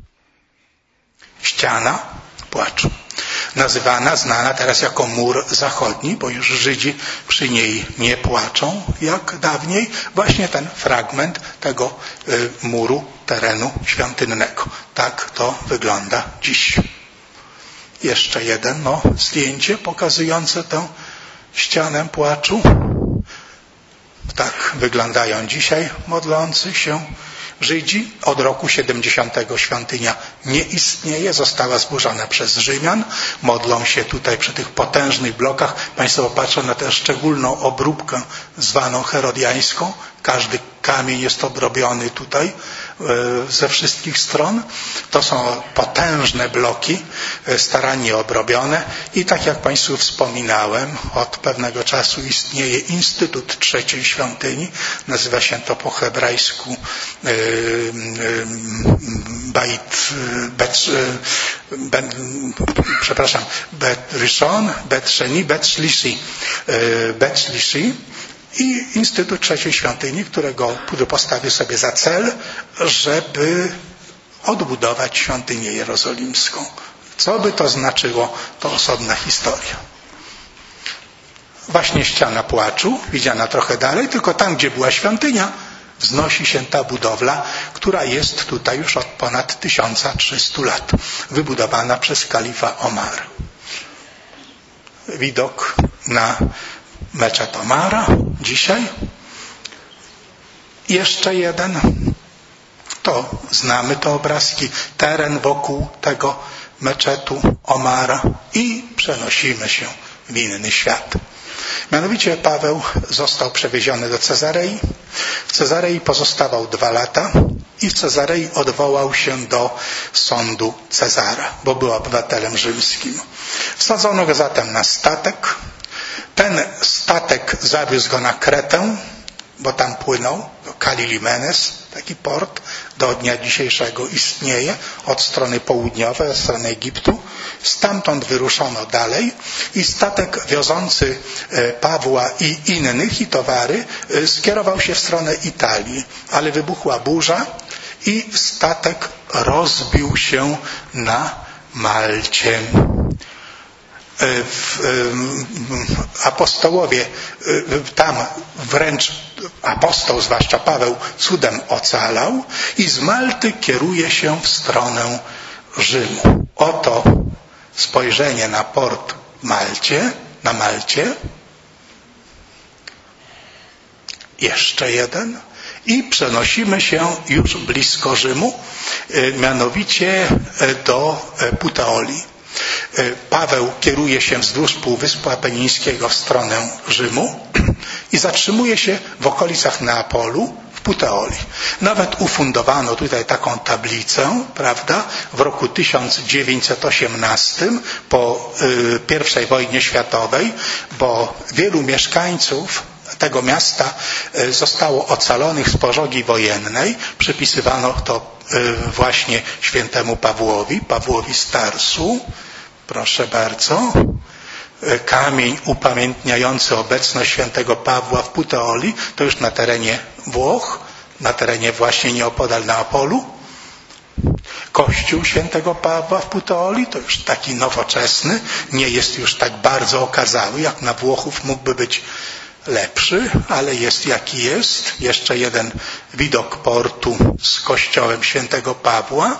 [SPEAKER 1] Ściana płaczu. Nazywana, znana teraz jako mur zachodni, bo już Żydzi przy niej nie płaczą jak dawniej. Właśnie ten fragment tego y, muru terenu świątynnego. Tak to wygląda dziś. Jeszcze jedno zdjęcie pokazujące tę ścianę płaczu. Tak wyglądają dzisiaj modlący się Żydzi. Od roku siedemdziesiątego świątynia nie istnieje, została zburzona przez Rzymian. Modlą się tutaj przy tych potężnych blokach. Państwo popatrzą na tę szczególną obróbkę zwaną herodiańską. Każdy kamień jest obrobiony tutaj ze wszystkich stron. To są potężne bloki, starannie obrobione i tak jak Państwu wspominałem, od pewnego czasu istnieje Instytut Trzeciej Świątyni. Nazywa się to po hebrajsku Beit, Bet, Bet, przepraszam, Bet Rishon, Bet Sheni, Bet Shlishi, Bet Shlishi. I Instytut Trzeciej Świątyni, którego postawił sobie za cel, żeby odbudować świątynię jerozolimską. Co by to znaczyło, to osobna historia. Właśnie ściana płaczu, widziana trochę dalej, tylko tam, gdzie była świątynia, wznosi się ta budowla, która jest tutaj już od ponad tysiąc trzysta lat, wybudowana przez kalifa Omar. Widok na Meczet Omara dzisiaj. Jeszcze jeden. To znamy te obrazki. Teren wokół tego meczetu Omara i przenosimy się w inny świat. Mianowicie Paweł został przewieziony do Cezarei. W Cezarei pozostawał dwa lata i w Cezarei odwołał się do sądu Cezara, bo był obywatelem rzymskim. Wsadzono go zatem na statek. Ten statek zawiózł go na Kretę, bo tam płynął, do Kalilimenes, taki port, do dnia dzisiejszego istnieje, od strony południowej, od strony Egiptu. Stamtąd wyruszono dalej i statek wiozący Pawła i innych i towary skierował się w stronę Italii, ale wybuchła burza i statek rozbił się na Malcie. Apostołowie tam wręcz apostoł, zwłaszcza Paweł, cudem ocalał i z Malty kieruje się w stronę Rzymu. Oto spojrzenie na port Malcie, na Malcie. Jeszcze jeden. I przenosimy się już blisko Rzymu, mianowicie do Puteoli. Paweł kieruje się wzdłuż Półwyspu Apenińskiego w stronę Rzymu i zatrzymuje się w okolicach Neapolu, w Puteoli. Nawet ufundowano tutaj taką tablicę, prawda, w roku tysiąc dziewięćset osiemnastym po y, pierwszej wojnie światowej, bo wielu mieszkańców tego miasta y, zostało ocalonych z pożogi wojennej. Przypisywano to y, właśnie świętemu Pawłowi, Pawłowi z Tarsu. Proszę bardzo. Kamień upamiętniający obecność świętego Pawła w Puteoli, to już na terenie Włoch, na terenie właśnie nieopodal Neapolu. Kościół świętego Pawła w Puteoli, to już taki nowoczesny, nie jest już tak bardzo okazały, jak na Włochów mógłby być lepszy, ale jest jaki jest. Jeszcze jeden widok portu z kościołem świętego Pawła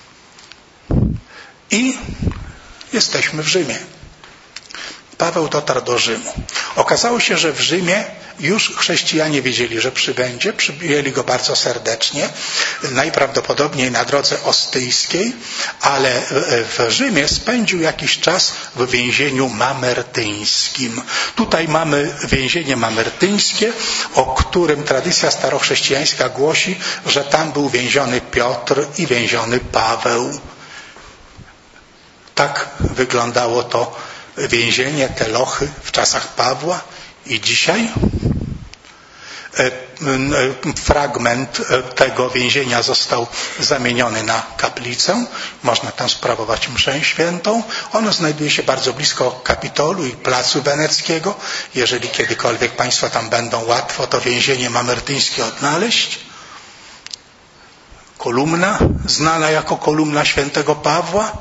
[SPEAKER 1] i jesteśmy w Rzymie. Paweł dotarł do Rzymu. Okazało się, że w Rzymie już chrześcijanie wiedzieli, że przybędzie. Przyjęli go bardzo serdecznie, najprawdopodobniej na drodze ostyjskiej, ale w Rzymie spędził jakiś czas w więzieniu mamertyńskim. Tutaj mamy więzienie mamertyńskie, o którym tradycja starochrześcijańska głosi, że tam był więziony Piotr i więziony Paweł. Tak wyglądało to więzienie, te lochy w czasach Pawła i dzisiaj. Fragment tego więzienia został zamieniony na kaplicę. Można tam sprawować mszę świętą. Ono znajduje się bardzo blisko Kapitolu i Placu Weneckiego. Jeżeli kiedykolwiek Państwo tam będą, łatwo to więzienie mamertyńskie odnaleźć. Kolumna, znana jako kolumna świętego Pawła.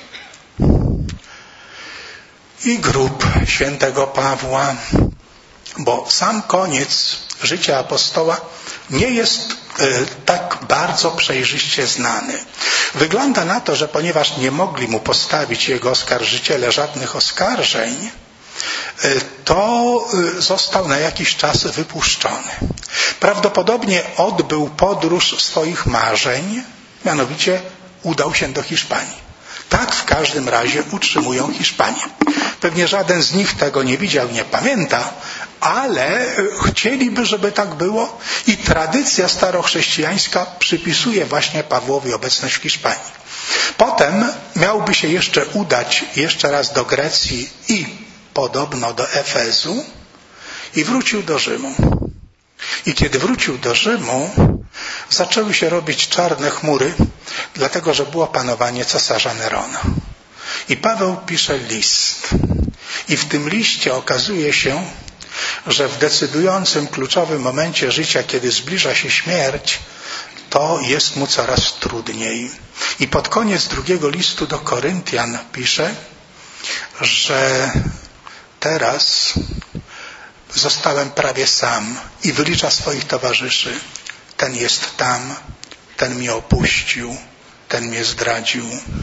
[SPEAKER 1] I grób świętego Pawła, bo sam koniec życia apostoła nie jest y, tak bardzo przejrzyście znany. Wygląda na to, że ponieważ nie mogli mu postawić jego oskarżyciele żadnych oskarżeń, to został na jakiś czas wypuszczony. Prawdopodobnie odbył podróż swoich marzeń, mianowicie udał się do Hiszpanii. Tak w każdym razie utrzymują Hiszpanię. Pewnie żaden z nich tego nie widział, nie pamięta, ale chcieliby, żeby tak było i tradycja starochrześcijańska przypisuje właśnie Pawłowi obecność w Hiszpanii. Potem miałby się jeszcze udać jeszcze raz do Grecji i podobno do Efezu i wrócił do Rzymu. I kiedy wrócił do Rzymu, zaczęły się robić czarne chmury, dlatego że było panowanie cesarza Nerona. I Paweł pisze list. I w tym liście okazuje się, że w decydującym, kluczowym momencie życia, kiedy zbliża się śmierć, to jest mu coraz trudniej. I pod koniec drugiego listu do Koryntian pisze, że teraz zostałem prawie sam i wylicza swoich towarzyszy. Ten jest tam, ten mnie opuścił, ten mnie zdradził.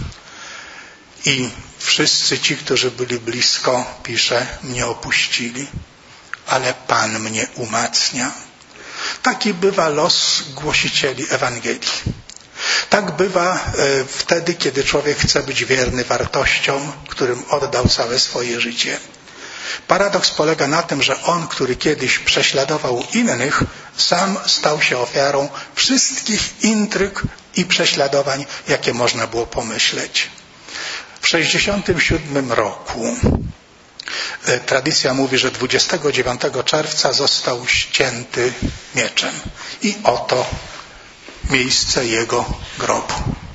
[SPEAKER 1] I wszyscy ci, którzy byli blisko, pisze, mnie opuścili, ale Pan mnie umacnia. Taki bywa los głosicieli Ewangelii. Tak bywa wtedy, kiedy człowiek chce być wierny wartościom, którym oddał całe swoje życie. Paradoks polega na tym, że on, który kiedyś prześladował innych, sam stał się ofiarą wszystkich intryg i prześladowań, jakie można było pomyśleć. W sześćdziesiątym siódmym roku tradycja mówi, że dwudziestego dziewiątego czerwca został ścięty mieczem. I oto miejsce jego grobu.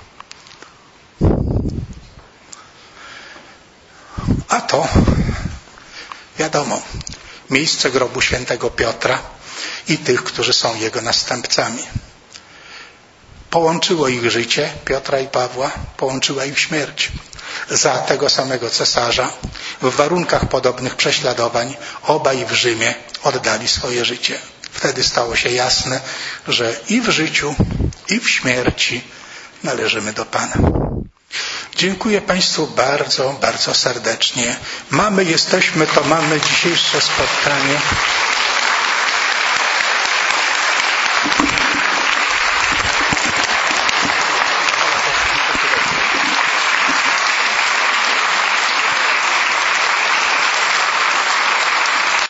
[SPEAKER 1] A to, wiadomo, miejsce grobu świętego Piotra i tych, którzy są jego następcami. Połączyło ich życie, Piotra i Pawła, połączyła ich śmierć. Za tego samego cesarza, w warunkach podobnych prześladowań, obaj w Rzymie oddali swoje życie. Wtedy stało się jasne, że i w życiu, i w śmierci należymy do Pana. Dziękuję Państwu bardzo, bardzo serdecznie. Mamy, jesteśmy, to mamy dzisiejsze spotkanie.